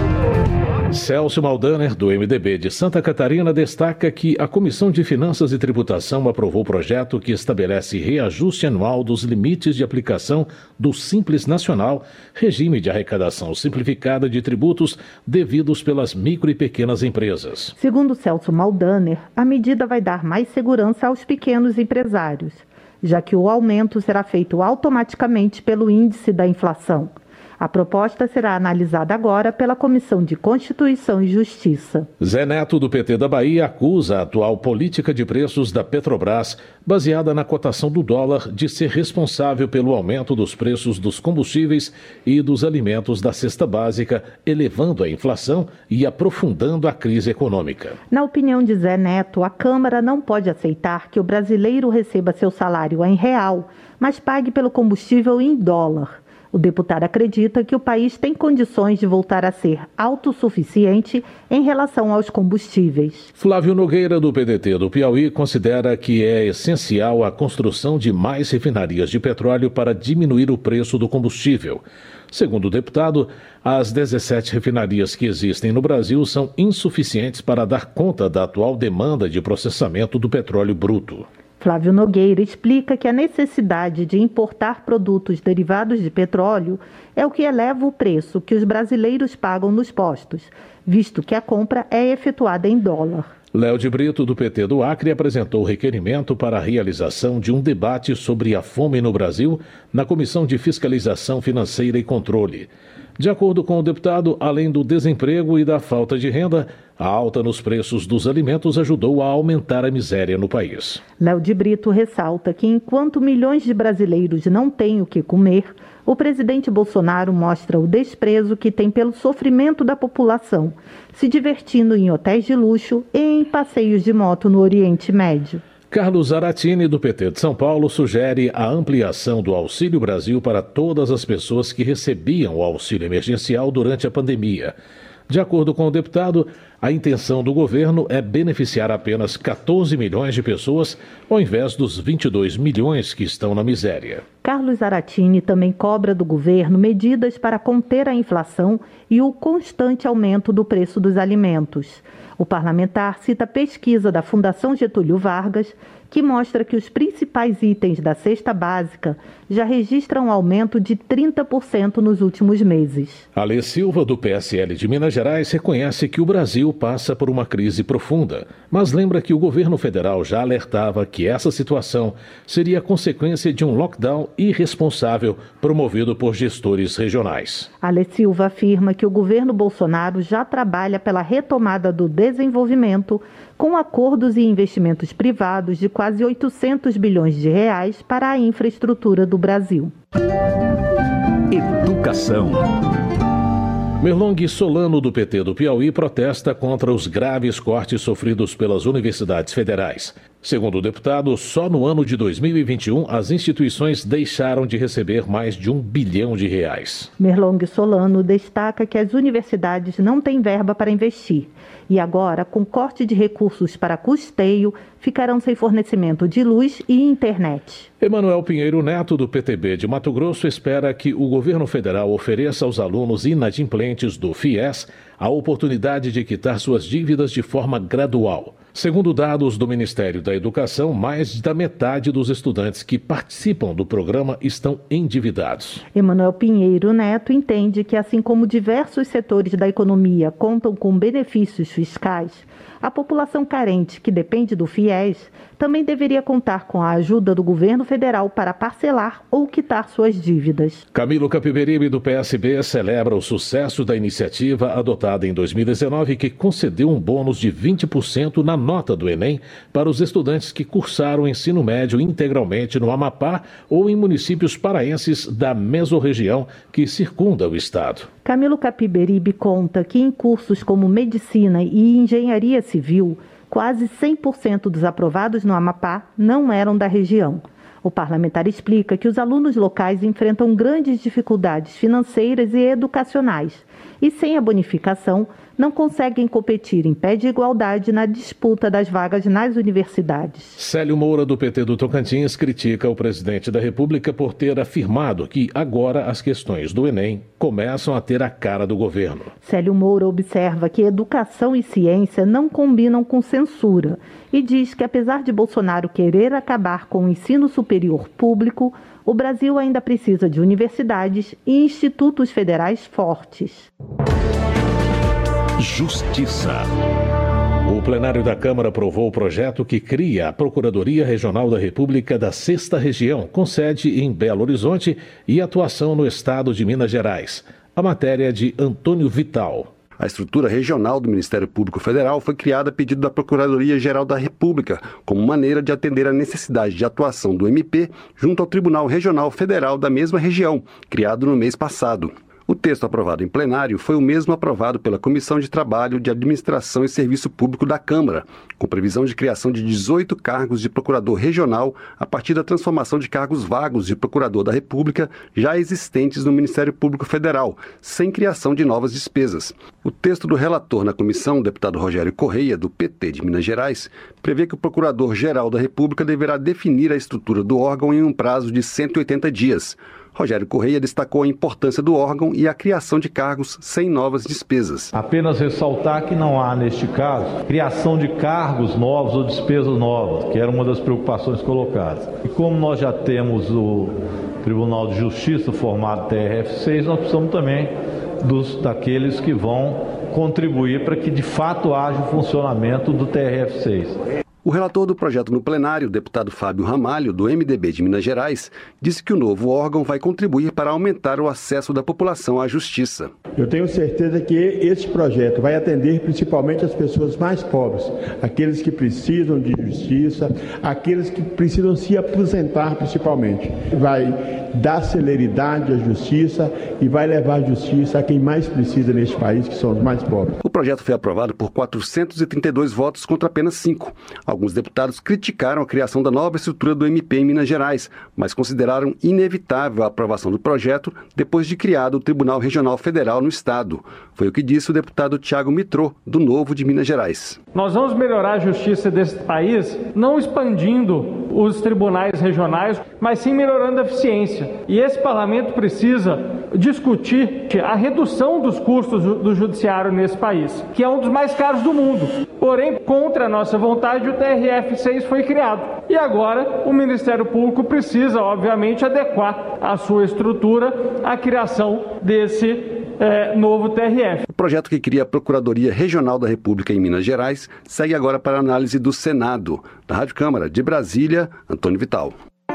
Celso Maldaner, do M D B de Santa Catarina, destaca que a Comissão de Finanças e Tributação aprovou o projeto que estabelece reajuste anual dos limites de aplicação do Simples Nacional, regime de arrecadação simplificada de tributos devidos pelas micro e pequenas empresas. Segundo Celso Maldaner, a medida vai dar mais segurança aos pequenos empresários, já que o aumento será feito automaticamente pelo índice da inflação. A proposta será analisada agora pela Comissão de Constituição e Justiça. Zé Neto, do P T da Bahia, acusa a atual política de preços da Petrobras, baseada na cotação do dólar, de ser responsável pelo aumento dos preços dos combustíveis e dos alimentos da cesta básica, elevando a inflação e aprofundando a crise econômica. Na opinião de Zé Neto, a Câmara não pode aceitar que o brasileiro receba seu salário em real, mas pague pelo combustível em dólar. O deputado acredita que o país tem condições de voltar a ser autossuficiente em relação aos combustíveis. Flávio Nogueira, do P D T do Piauí, considera que é essencial a construção de mais refinarias de petróleo para diminuir o preço do combustível. Segundo o deputado, as dezessete refinarias que existem no Brasil são insuficientes para dar conta da atual demanda de processamento do petróleo bruto. Flávio Nogueira explica que a necessidade de importar produtos derivados de petróleo é o que eleva o preço que os brasileiros pagam nos postos, visto que a compra é efetuada em dólar. Léo de Brito, do P T do Acre, apresentou o requerimento para a realização de um debate sobre a fome no Brasil na Comissão de Fiscalização Financeira e Controle. De acordo com o deputado, além do desemprego e da falta de renda, a alta nos preços dos alimentos ajudou a aumentar a miséria no país. Léo de Brito ressalta que enquanto milhões de brasileiros não têm o que comer, o presidente Bolsonaro mostra o desprezo que tem pelo sofrimento da população, se divertindo em hotéis de luxo e em passeios de moto no Oriente Médio. Carlos Zaratini, do P T de São Paulo, sugere a ampliação do Auxílio Brasil para todas as pessoas que recebiam o auxílio emergencial durante a pandemia. De acordo com o deputado, a intenção do governo é beneficiar apenas quatorze milhões de pessoas, ao invés dos vinte e dois milhões que estão na miséria. Carlos Zaratini também cobra do governo medidas para conter a inflação e o constante aumento do preço dos alimentos. O parlamentar cita pesquisa da Fundação Getúlio Vargas, que mostra que os principais itens da cesta básica já registram um aumento de trinta por cento nos últimos meses. Alê Silva, do P S L de Minas Gerais, reconhece que o Brasil passa por uma crise profunda, mas lembra que o governo federal já alertava que essa situação seria consequência de um lockdown irresponsável promovido por gestores regionais. Alê Silva afirma que o governo Bolsonaro já trabalha pela retomada do desenvolvimento com acordos e investimentos privados de quase oitocentos bilhões de reais para a infraestrutura do Brasil. Educação. Merlong Solano, do P T do Piauí, protesta contra os graves cortes sofridos pelas universidades federais. Segundo o deputado, só no ano de dois mil e vinte e um as instituições deixaram de receber mais de um bilhão de reais. Merlong Solano destaca que as universidades não têm verba para investir e agora, com corte de recursos para custeio, ficarão sem fornecimento de luz e internet. Emanuel Pinheiro Neto, do P T B de Mato Grosso, espera que o governo federal ofereça aos alunos inadimplentes do FIES a oportunidade de quitar suas dívidas de forma gradual. Segundo dados do Ministério da Educação, mais da metade dos estudantes que participam do programa estão endividados. Emanuel Pinheiro Neto entende que, assim como diversos setores da economia contam com benefícios fiscais, a população carente que depende do FIES também deveria contar com a ajuda do governo federal para parcelar ou quitar suas dívidas. Camilo Capiberibe, do P S B, celebra o sucesso da iniciativa adotada em dois mil e dezenove, que concedeu um bônus de vinte por cento na nota do Enem para os estudantes que cursaram o ensino médio integralmente no Amapá ou em municípios paraenses da mesorregião que circunda o estado. Camilo Capiberibe conta que em cursos como Medicina e Engenharia Civil, quase cem por cento dos aprovados no Amapá não eram da região. O parlamentar explica que os alunos locais enfrentam grandes dificuldades financeiras e educacionais e, sem a bonificação, não conseguem competir em pé de igualdade na disputa das vagas nas universidades. Célio Moura, do P T do Tocantins, critica o presidente da República por ter afirmado que agora as questões do Enem começam a ter a cara do governo. Célio Moura observa que educação e ciência não combinam com censura e diz que, apesar de Bolsonaro querer acabar com o ensino superior público, o Brasil ainda precisa de universidades e institutos federais fortes. Justiça. O plenário da Câmara aprovou o projeto que cria a Procuradoria Regional da República da Sexta Região, com sede em Belo Horizonte e atuação no estado de Minas Gerais. A matéria é de Antônio Vital. A estrutura regional do Ministério Público Federal foi criada a pedido da Procuradoria-Geral da República, como maneira de atender à necessidade de atuação do M P junto ao Tribunal Regional Federal da mesma região, criado no mês passado. O texto aprovado em plenário foi o mesmo aprovado pela Comissão de Trabalho de Administração e Serviço Público da Câmara, com previsão de criação de dezoito cargos de procurador regional a partir da transformação de cargos vagos de procurador da República já existentes no Ministério Público Federal, sem criação de novas despesas. O texto do relator na comissão, o deputado Rogério Correia, do P T de Minas Gerais, prevê que o Procurador-Geral da República deverá definir a estrutura do órgão em um prazo de cento e oitenta dias. Rogério Correia destacou a importância do órgão e a criação de cargos sem novas despesas. Apenas ressaltar que não há, neste caso, criação de cargos novos ou despesas novas, que era uma das preocupações colocadas. E como nós já temos o Tribunal de Justiça formado T R F seis, nós precisamos também dos, daqueles que vão contribuir para que de fato haja o funcionamento do T R F seis. O relator do projeto no plenário, o deputado Fábio Ramalho, do M D B de Minas Gerais, disse que o novo órgão vai contribuir para aumentar o acesso da população à justiça. Eu tenho certeza que este projeto vai atender principalmente as pessoas mais pobres, aqueles que precisam de justiça, aqueles que precisam se aposentar principalmente. Vai dar celeridade à justiça e vai levar a justiça a quem mais precisa neste país, que são os mais pobres. O projeto foi aprovado por quatrocentos e trinta e dois votos contra apenas cinco. Alguns deputados criticaram a criação da nova estrutura do M P em Minas Gerais, mas consideraram inevitável a aprovação do projeto depois de criado o Tribunal Regional Federal no estado. Foi o que disse o deputado Tiago Mitrô, do Novo de Minas Gerais. Nós vamos melhorar a justiça desse país não expandindo os tribunais regionais, mas sim melhorando a eficiência. E esse parlamento precisa discutir a redução dos custos do judiciário nesse país, que é um dos mais caros do mundo. Porém, contra a nossa vontade, o T R F seis foi criado. E agora o Ministério Público precisa, obviamente, adequar a sua estrutura à criação desse é, novo T R F. O projeto que cria a Procuradoria Regional da República em Minas Gerais segue agora para a análise do Senado. Da Rádio Câmara de Brasília, Antônio Vital.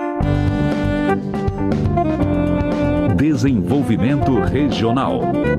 Desenvolvimento Regional.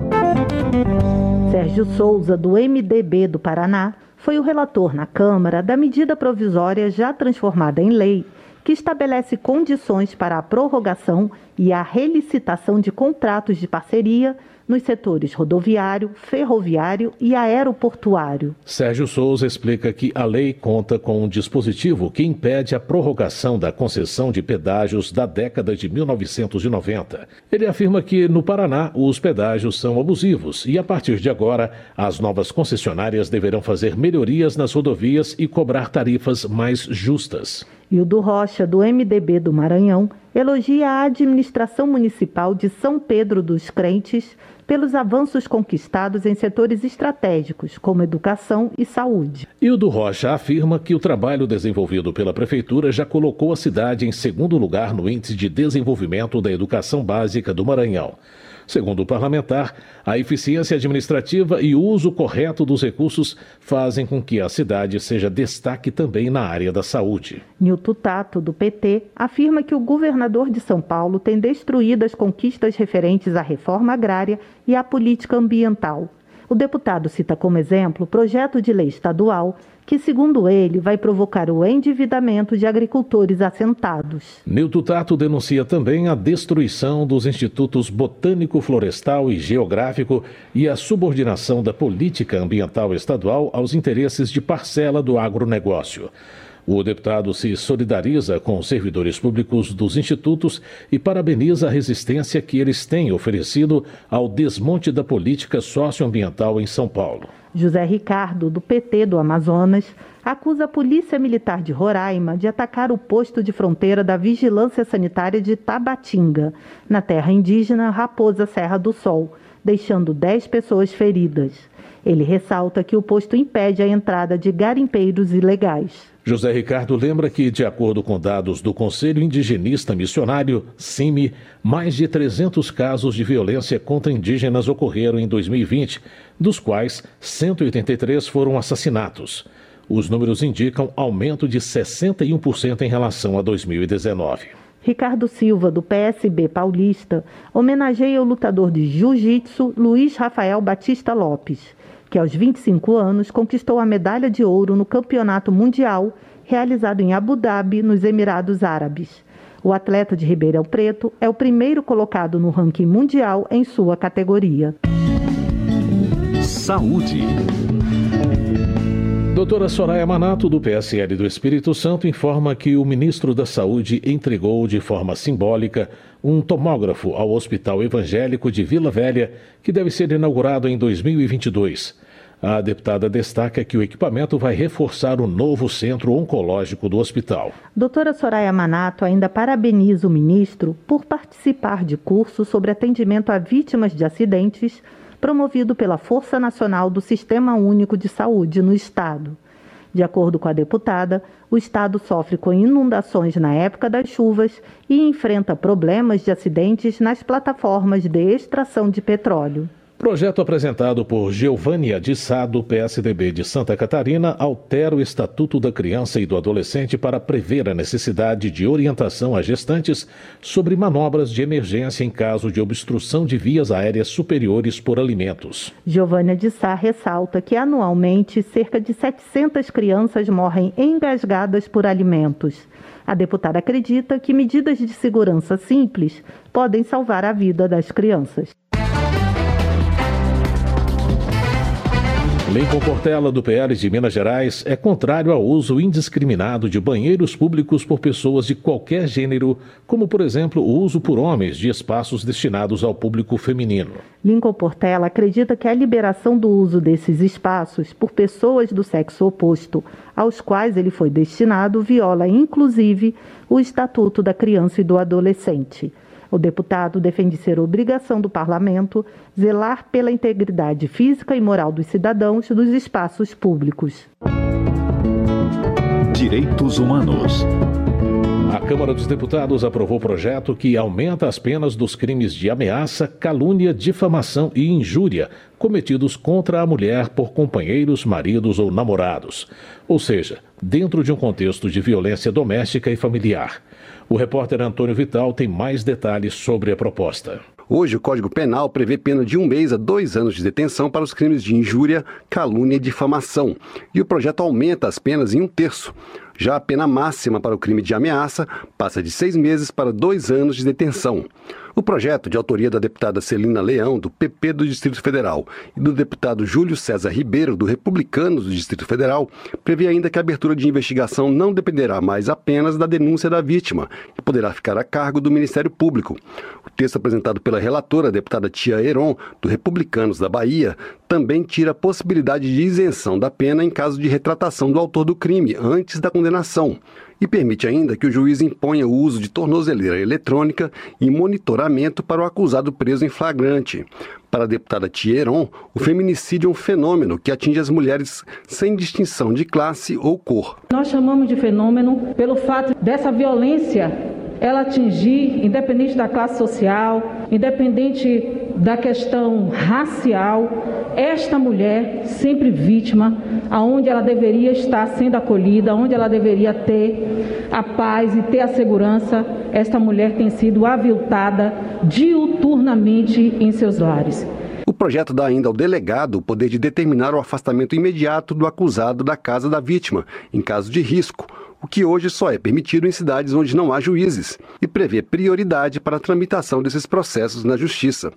Sérgio Souza, do M D B do Paraná, foi o relator na Câmara da medida provisória já transformada em lei, que estabelece condições para a prorrogação e a relicitação de contratos de parceria nos setores rodoviário, ferroviário e aeroportuário. Sérgio Souza explica que a lei conta com um dispositivo que impede a prorrogação da concessão de pedágios da década de mil novecentos e noventa. Ele afirma que, no Paraná, os pedágios são abusivos e, a partir de agora, as novas concessionárias deverão fazer melhorias nas rodovias e cobrar tarifas mais justas. Hildo Rocha, do M D B do Maranhão, elogia a administração municipal de São Pedro dos Crentes pelos avanços conquistados em setores estratégicos, como educação e saúde. Hildo Rocha afirma que o trabalho desenvolvido pela Prefeitura já colocou a cidade em segundo lugar no Índice de Desenvolvimento da Educação Básica do Maranhão. Segundo o parlamentar, a eficiência administrativa e o uso correto dos recursos fazem com que a cidade seja destaque também na área da saúde. Nilton Tato, do P T, afirma que o governador de São Paulo tem destruído as conquistas referentes à reforma agrária e à política ambiental. O deputado cita como exemplo o projeto de lei estadual que, segundo ele, vai provocar o endividamento de agricultores assentados. Nilton Tato denuncia também a destruição dos institutos Botânico, Florestal e Geográfico e a subordinação da política ambiental estadual aos interesses de parcela do agronegócio. O deputado se solidariza com os servidores públicos dos institutos e parabeniza a resistência que eles têm oferecido ao desmonte da política socioambiental em São Paulo. José Ricardo, do P T do Amazonas, acusa a Polícia Militar de Roraima de atacar o posto de fronteira da Vigilância Sanitária de Tabatinga, na terra indígena Raposa Serra do Sol, deixando dez pessoas feridas. Ele ressalta que o posto impede a entrada de garimpeiros ilegais. José Ricardo lembra que, de acordo com dados do Conselho Indigenista Missionário, C I M I, mais de trezentos casos de violência contra indígenas ocorreram em dois mil e vinte, dos quais cento e oitenta e três foram assassinatos. Os números indicam aumento de sessenta e um por cento em relação a dois mil e dezenove. Ricardo Silva, do P S B paulista, homenageia o lutador de jiu-jitsu Luiz Rafael Batista Lopes, que aos vinte e cinco anos conquistou a medalha de ouro no Campeonato Mundial, realizado em Abu Dhabi, nos Emirados Árabes. O atleta de Ribeirão Preto é o primeiro colocado no ranking mundial em sua categoria. Saúde. Doutora Soraya Manato, do P S L do Espírito Santo, informa que o ministro da Saúde entregou de forma simbólica um tomógrafo ao Hospital Evangélico de Vila Velha, que deve ser inaugurado em dois mil e vinte e dois. A deputada destaca que o equipamento vai reforçar o novo centro oncológico do hospital. Doutora Soraya Manato ainda parabeniza o ministro por participar de curso sobre atendimento a vítimas de acidentes, promovido pela Força Nacional do Sistema Único de Saúde no Estado. De acordo com a deputada, o Estado sofre com inundações na época das chuvas e enfrenta problemas de acidentes nas plataformas de extração de petróleo. Projeto apresentado por Geovânia de Sá, do P S D B de Santa Catarina, altera o Estatuto da Criança e do Adolescente para prever a necessidade de orientação a gestantes sobre manobras de emergência em caso de obstrução de vias aéreas superiores por alimentos. Geovânia de Sá ressalta que anualmente cerca de setecentas crianças morrem engasgadas por alimentos. A deputada acredita que medidas de segurança simples podem salvar a vida das crianças. Lincoln Portela, do P L de Minas Gerais, é contrário ao uso indiscriminado de banheiros públicos por pessoas de qualquer gênero, como, por exemplo, o uso por homens de espaços destinados ao público feminino. Lincoln Portela acredita que a liberação do uso desses espaços por pessoas do sexo oposto, aos quais ele foi destinado, viola, inclusive, o Estatuto da Criança e do Adolescente. O deputado defende ser obrigação do parlamento zelar pela integridade física e moral dos cidadãos dos espaços públicos. Direitos Humanos. A Câmara dos Deputados aprovou o projeto que aumenta as penas dos crimes de ameaça, calúnia, difamação e injúria cometidos contra a mulher por companheiros, maridos ou namorados, ou seja, dentro de um contexto de violência doméstica e familiar. O repórter Antônio Vital tem mais detalhes sobre a proposta. Hoje, o Código Penal prevê pena de um mês a dois anos de detenção para os crimes de injúria, calúnia e difamação. E o projeto aumenta as penas em um terço. Já a pena máxima para o crime de ameaça passa de seis meses para dois anos de detenção. O projeto, de autoria da deputada Celina Leão, do P P do Distrito Federal, e do deputado Júlio César Ribeiro, do Republicanos do Distrito Federal, prevê ainda que a abertura de investigação não dependerá mais apenas da denúncia da vítima, que poderá ficar a cargo do Ministério Público. O texto apresentado pela relatora, a deputada Tia Heron, do Republicanos da Bahia, também tira a possibilidade de isenção da pena em caso de retratação do autor do crime antes da condenação. E permite ainda que o juiz imponha o uso de tornozeleira eletrônica e monitoramento para o acusado preso em flagrante. Para a deputada Tia Heron, o feminicídio é um fenômeno que atinge as mulheres sem distinção de classe ou cor. Nós chamamos de fenômeno pelo fato dessa violência ela atingir, independente da classe social, independente da questão racial, esta mulher sempre vítima, aonde ela deveria estar sendo acolhida, onde ela deveria ter a paz e ter a segurança, esta mulher tem sido aviltada diuturnamente em seus lares. O projeto dá ainda ao delegado o poder de determinar o afastamento imediato do acusado da casa da vítima, em caso de risco, o que hoje só é permitido em cidades onde não há juízes, e prevê prioridade para a tramitação desses processos na Justiça.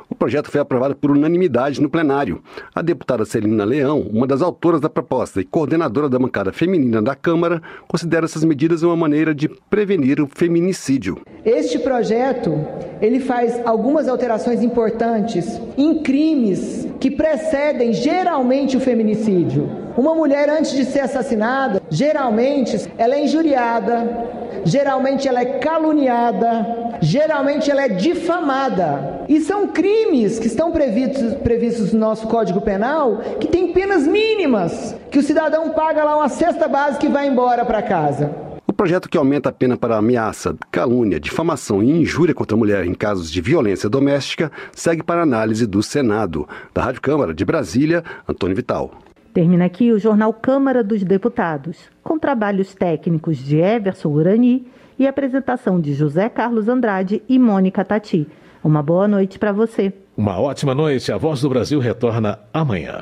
O projeto foi aprovado por unanimidade no plenário. A deputada Celina Leão, uma das autoras da proposta e coordenadora da bancada feminina da Câmara, considera essas medidas uma maneira de prevenir o feminicídio. Este projeto, ele faz algumas alterações importantes em crimes que precedem geralmente o feminicídio. Uma mulher, antes de ser assassinada, geralmente ela é injuriada, geralmente ela é caluniada, geralmente ela é difamada. E são crimes que estão previstos, previstos no nosso Código Penal, que tem penas mínimas, que o cidadão paga lá uma cesta básica e vai embora para casa. O projeto que aumenta a pena para ameaça, calúnia, difamação e injúria contra a mulher em casos de violência doméstica segue para análise do Senado. Da Rádio Câmara de Brasília, Antônio Vital. Termina aqui o Jornal Câmara dos Deputados, com trabalhos técnicos de Everson Urani e apresentação de José Carlos Andrade e Mônica Tati. Uma boa noite para você. Uma ótima noite. A Voz do Brasil retorna amanhã.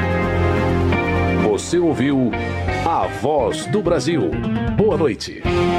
Você ouviu A Voz do Brasil. Boa noite.